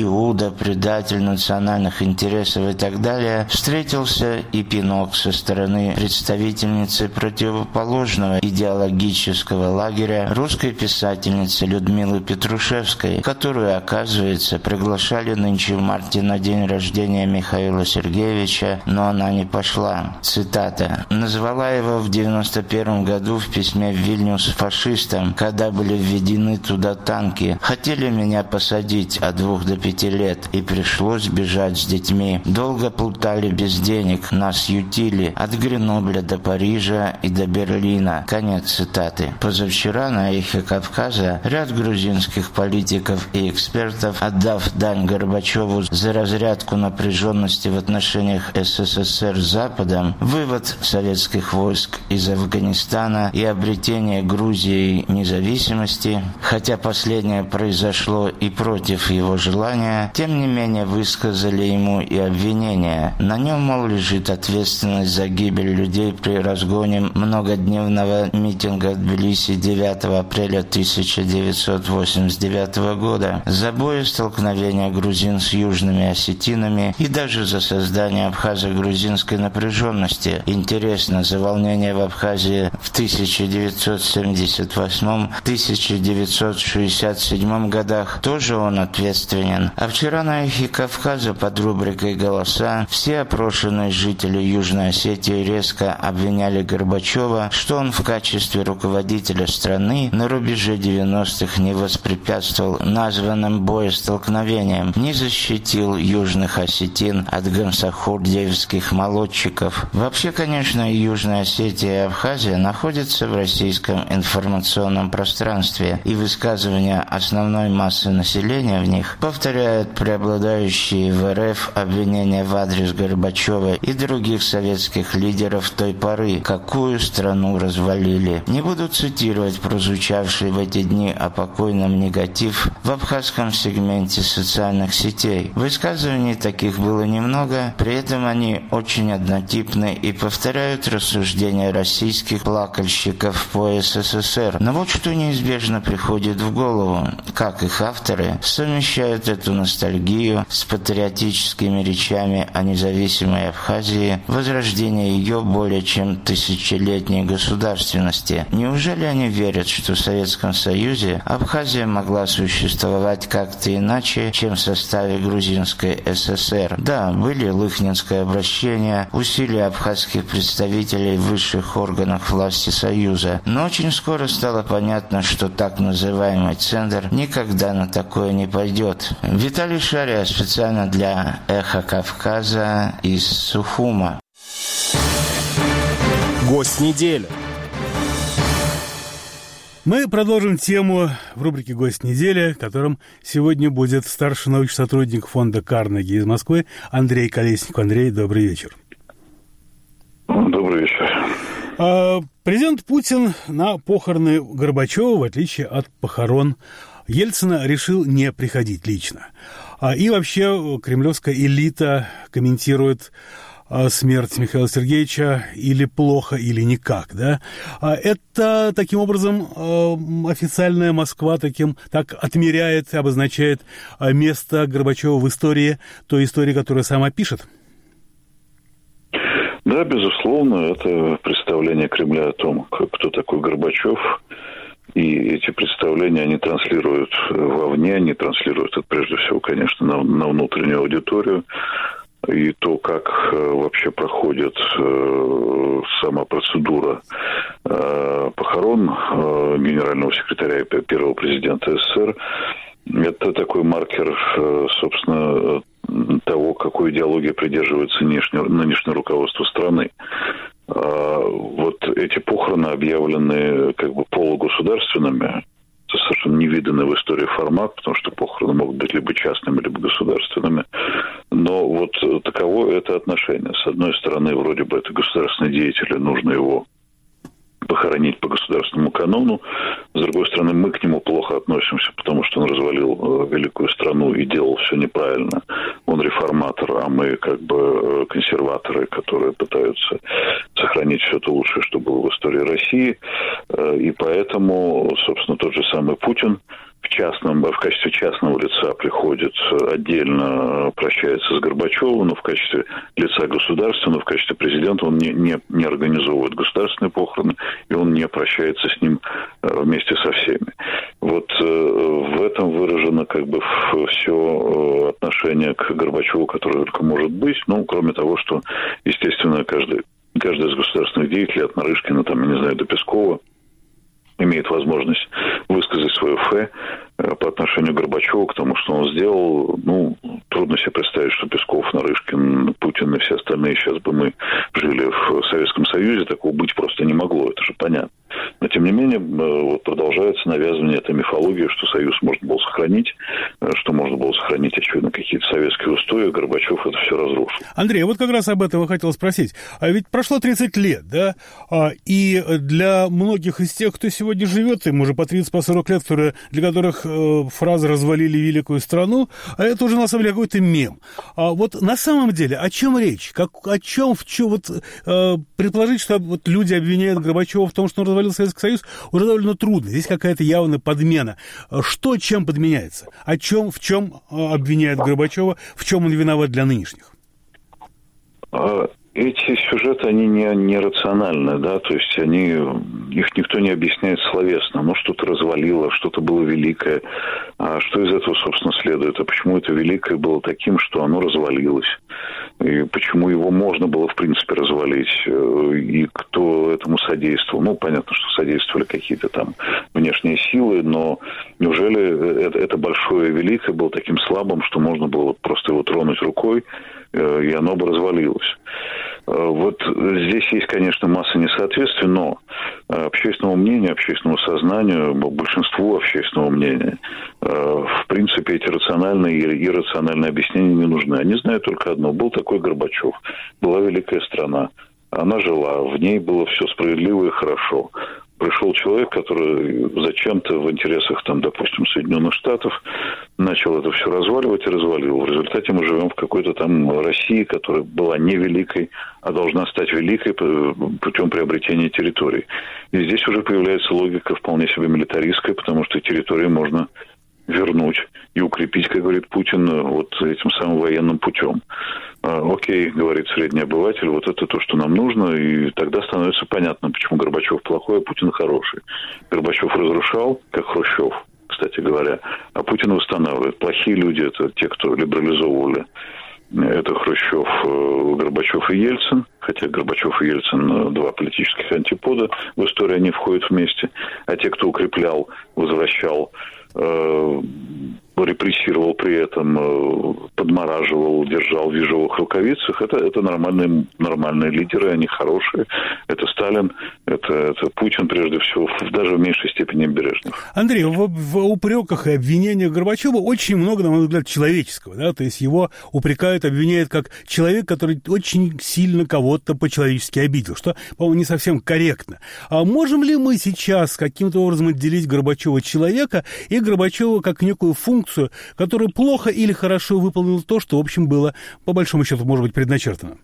Иуда, предатель национальных интересов и так далее, встретился и пинок со стороны представительницы противоположного идеологического лагеря, русской писательницы Людмилы Петрушевской, которую, оказывается, приглашали нынче в марте на день рождения Михаила Сергеевича, но она не пошла. Цитата. «Назвала его в девяносто первом году в письме в Вильнюс фашистом, когда были введены туда танки. Хотели меня посадить от двух до пяти лет, и пришлось бежать с детьми. Долго плутали без денег, нас ютили от Гренобля до Парижа и до Берлина». Конец цитаты. Позавчера на «Эхе Кавказа» ряд грузинских политиков и экспертов, отдав дань Горбачеву за разрядку напряженности в отношениях СССР с Западом, вывод советских войск из Афганистана и обретение Грузии независимости, хотя последнее произошло и против его желания, тем не менее высказали ему и обвинения. На нем, мол, лежит ответственность за гибель людей при разгоне многодневного митинга в Тбилиси девятого апреля тысяча девятьсот восемьдесят девятого года, за боестолкновения грузин с южными осетинами и даже за создание абхазо-грузинской напряженности. Интересно, за волнение в Абхазии в тысяча девятьсот семьдесят восьмом — тысяча девятьсот шестьдесят седьмом годах тоже он ответственен. А вчера на «Эхе Кавказа» под рубрикой «Голоса» все опрошенные жители Южной Осетии резко обвиняли Горбачева, что он в качестве руководителя страны на рубеже девяностых не воспрепятствовал названным боестолкновениям, не защитил южных осетин от гамсахурдиевских молодчиков. Вообще, конечно, и Южная Осетия и Абхазия находятся в российском информационном пространстве, и высказывания основной массы населения в них повторяют преобладающие в РФ обвинения в адрес Горбачева и других советских лидеров той поры, какую страну развалили. Не буду цитировать прозвучавший в эти дни о покойном негатив в абхазском сегменте социальных сетей. Высказываний таких было немного, при этом они очень однотипны и повторяют рассуждения российских плакальщиков по СССР. Но вот что неизбежно приходит в голову: как их авторы совмещают эту ностальгию с патриотическими речами о независимой Абхазии, возрождении ее более чем тысячелетней государственности. Неужели они верят, что в Советском Союзе Абхазия могла существовать как-то иначе, чем в составе Грузинской ССР? Да, были Лыхнинское обращение, усилия абхазских представителей в высших органах власти Союза, но очень скоро стало понятно, что так называемый центр никогда на такое не пойдет. Виталий Шария специально для «Эхо Кавказа» из Сухума. Гость недели. Мы продолжим тему в рубрике «Гость недели», которым сегодня будет старший научный сотрудник фонда Карнеги из Москвы Андрей Колесников. Андрей, добрый вечер. Добрый вечер. Президент Путин на похороны Горбачева, в отличие от похорон Ельцина, решил не приходить лично. И вообще кремлевская элита комментирует смерть Михаила Сергеевича или плохо, или никак, да? Это, таким образом, официальная Москва таким, так отмеряет, обозначает место Горбачева в истории, той истории, которую сама пишет? Да, безусловно, это представление Кремля о том, кто такой Горбачев. И эти представления, они транслируют вовне, они транслируют это прежде всего, конечно, на, на внутреннюю аудиторию. И то, как э, вообще проходит э, сама процедура э, похорон э, генерального секретаря и первого президента СССР, это такой маркер, э, собственно, того, какой идеологии придерживается нынешнее, нынешнее руководство страны. Э, вот эти похороны объявлены как бы полугосударственными. Это совершенно невиданный в истории формат, потому что похороны могут быть либо частными, либо государственными. Но вот таково это отношение. С одной стороны, вроде бы это государственный деятель, и нужно его похоронить по государственному канону. С другой стороны, мы к нему плохо относимся, потому что он развалил великую страну и делал все неправильно. Он реформатор, а мы как бы консерваторы, которые пытаются сохранить все то лучшее, что было в истории России. И поэтому, собственно, тот же самый Путин в частном, в качестве частного лица приходит отдельно, прощается с Горбачевым, но в качестве лица государства, но в качестве президента он не, не, не организовывает государственные похороны, и он не прощается с ним вместе со всеми. Вот в этом выражено как бы все отношение к Горбачеву, которое только может быть, ну, кроме того, что, естественно, каждый, каждый из государственных деятелей, от Нарышкина, там, я не знаю, до Пескова, имеет возможность высказать свое фе по отношению к Горбачеву, к тому, что он сделал. Ну, трудно себе представить, что Песков, Нарышкин, Путин и все остальные сейчас бы мы жили в Советском Союзе. Такого быть просто не могло, это же понятно. Но, тем не менее, вот продолжается навязывание этой мифологии, что Союз можно было сохранить, что можно было сохранить, очевидно, какие-то советские устои, Горбачев это все разрушил. Андрей, вот как раз об этом я хотел спросить. А ведь прошло тридцать лет, да? И для многих из тех, кто сегодня живет, им уже по тридцать, по сорок лет, которые, для которых э, фразы «развалили великую страну», а это уже, на самом деле, какой-то мем. А вот на самом деле о чем речь? Как, о чем, в чем, вот, э, предположить, что вот люди обвиняют Горбачева в том, что он развалил Советский Союз, уже довольно трудно. Здесь какая-то явная подмена. Что чем подменяется? О чем, в чем обвиняют Горбачева, в чем он виноват для нынешних? Эти сюжеты, они не, не рациональны, да, то есть они, их никто не объясняет словесно. Ну, что-то развалило, что-то было великое. А что из этого, собственно, следует? А почему это великое было таким, что оно развалилось? И почему его можно было, в принципе, развалить? И кто этому содействовал? Ну, понятно, что содействовали какие-то там внешние силы, но неужели это, это большое великое было таким слабым, что можно было вот просто его тронуть рукой, и оно бы развалилось? Вот здесь есть, конечно, масса несоответствий, но общественному мнению, общественному сознанию, большинству общественного мнения, в принципе, эти рациональные и иррациональные объяснения не нужны. Они знают только одно. Был такой Горбачев, была великая страна, она жила, в ней было все справедливо и хорошо. Пришел человек, который зачем-то в интересах, там, допустим, Соединенных Штатов начал это все разваливать и развалил. В результате мы живем в какой-то там России, которая была не великой, а должна стать великой путем приобретения территорий. И здесь уже появляется логика вполне себе милитаристская, потому что территории можно вернуть и укрепить, как говорит Путин, вот этим самым военным путем. Окей, говорит средний обыватель, вот это то, что нам нужно, и тогда становится понятно, почему Горбачев плохой, а Путин хороший. Горбачев разрушал, как Хрущев, кстати говоря, а Путин восстанавливает. Плохие люди – это те, кто либерализовывали. Это Хрущев, Горбачев и Ельцин, хотя Горбачев и Ельцин – два политических антипода, в историю они входят вместе, а те, кто укреплял, возвращал, репрессировал при этом, подмораживал, держал в ежовых рукавицах. Это, это нормальные, нормальные лидеры, они хорошие. Это Сталин, это, это Путин, прежде всего, даже в меньшей степени Брежнев. Андрей, в, в упреках и обвинениях Горбачева очень много, на мой взгляд, человеческого. Да? То есть его упрекают, обвиняют как человек, который очень сильно кого-то по-человечески обидел, что, по-моему, не совсем корректно. А можем ли мы сейчас каким-то образом отделить Горбачева человека и Горбачева как некую функцию, который плохо или хорошо выполнил то, что, в общем, было, по большому счету, может быть, предначертано?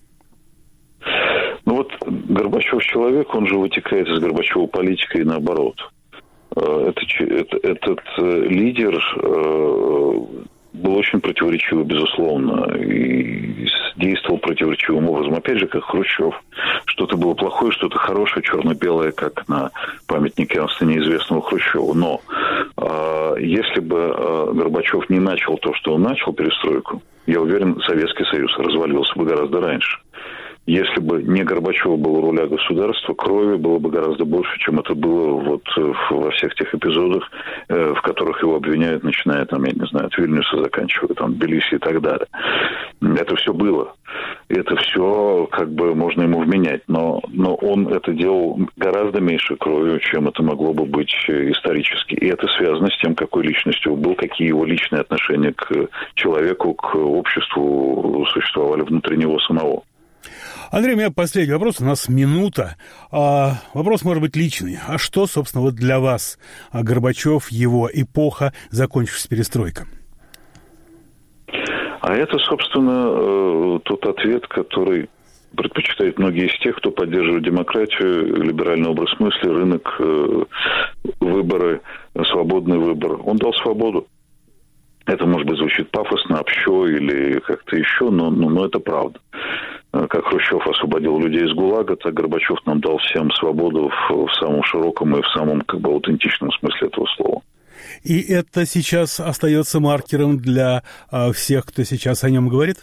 Ну вот Горбачев человек, он же вытекает из Горбачева политика и наоборот. Это, это, этот лидер был очень противоречивый, безусловно, и действовал противоречивым образом. Опять же, как Хрущев. Что-то было плохое, что-то хорошее, черно-белое, как на памятнике австрии неизвестного Хрущева. Но э, если бы э, Горбачев не начал то, что он начал, перестройку, я уверен, Советский Союз развалился бы гораздо раньше. Если бы не Горбачев был у руля государства, крови было бы гораздо больше, чем это было вот во всех тех эпизодах, в которых его обвиняют, начиная, там, я не знаю, от Вильнюса, заканчивая там Тбилиси и так далее. Это все было. Это все как бы можно ему вменять. Но, но он это делал гораздо меньше кровью, чем это могло бы быть исторически. И это связано с тем, какой личностью он был, какие его личные отношения к человеку, к обществу существовали внутри него самого. Андрей, у меня последний вопрос, у нас минута. А, вопрос может быть личный. А что, собственно, вот для вас Горбачев, его эпоха, закончившаяся перестройка? А это, собственно, тот ответ, который предпочитают многие из тех, кто поддерживает демократию, либеральный образ мысли, рынок, выборы, свободный выбор. Он дал свободу. Это, может быть, звучит пафосно, общо или как-то еще, но, но, но это правда. Как Хрущев освободил людей из ГУЛАГа, так Горбачев нам дал всем свободу в, в самом широком и в самом как бы аутентичном смысле этого слова. И это сейчас остается маркером для а, всех, кто сейчас о нем говорит?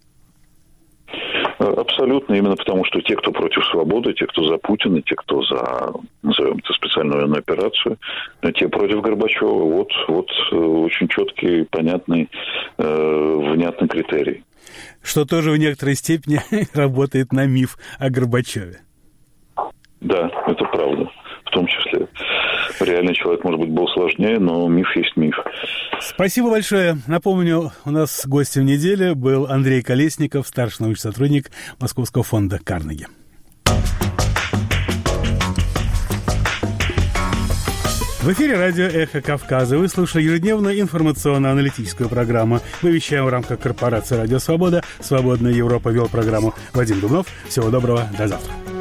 Абсолютно, именно потому, что те, кто против свободы, те, кто за Путина, те, кто за, назовем это, специальную военную операцию, те против Горбачева. Вот, вот очень четкий, понятный, э, внятный критерий. Что тоже в некоторой степени работает на миф о Горбачеве. Да, это правда. В том числе. Реальный человек, может быть, был сложнее, но миф есть миф. Спасибо большое. Напомню, у нас гостем недели был Андрей Колесников, старший научный сотрудник Московского фонда Карнеги. В эфире радио «Эхо Кавказа». Вы слушали ежедневную информационно-аналитическую программу. Мы вещаем в рамках корпорации «Радио Свобода». «Свободная Европа» вел программу Вадим Дубнов. Всего доброго. До завтра.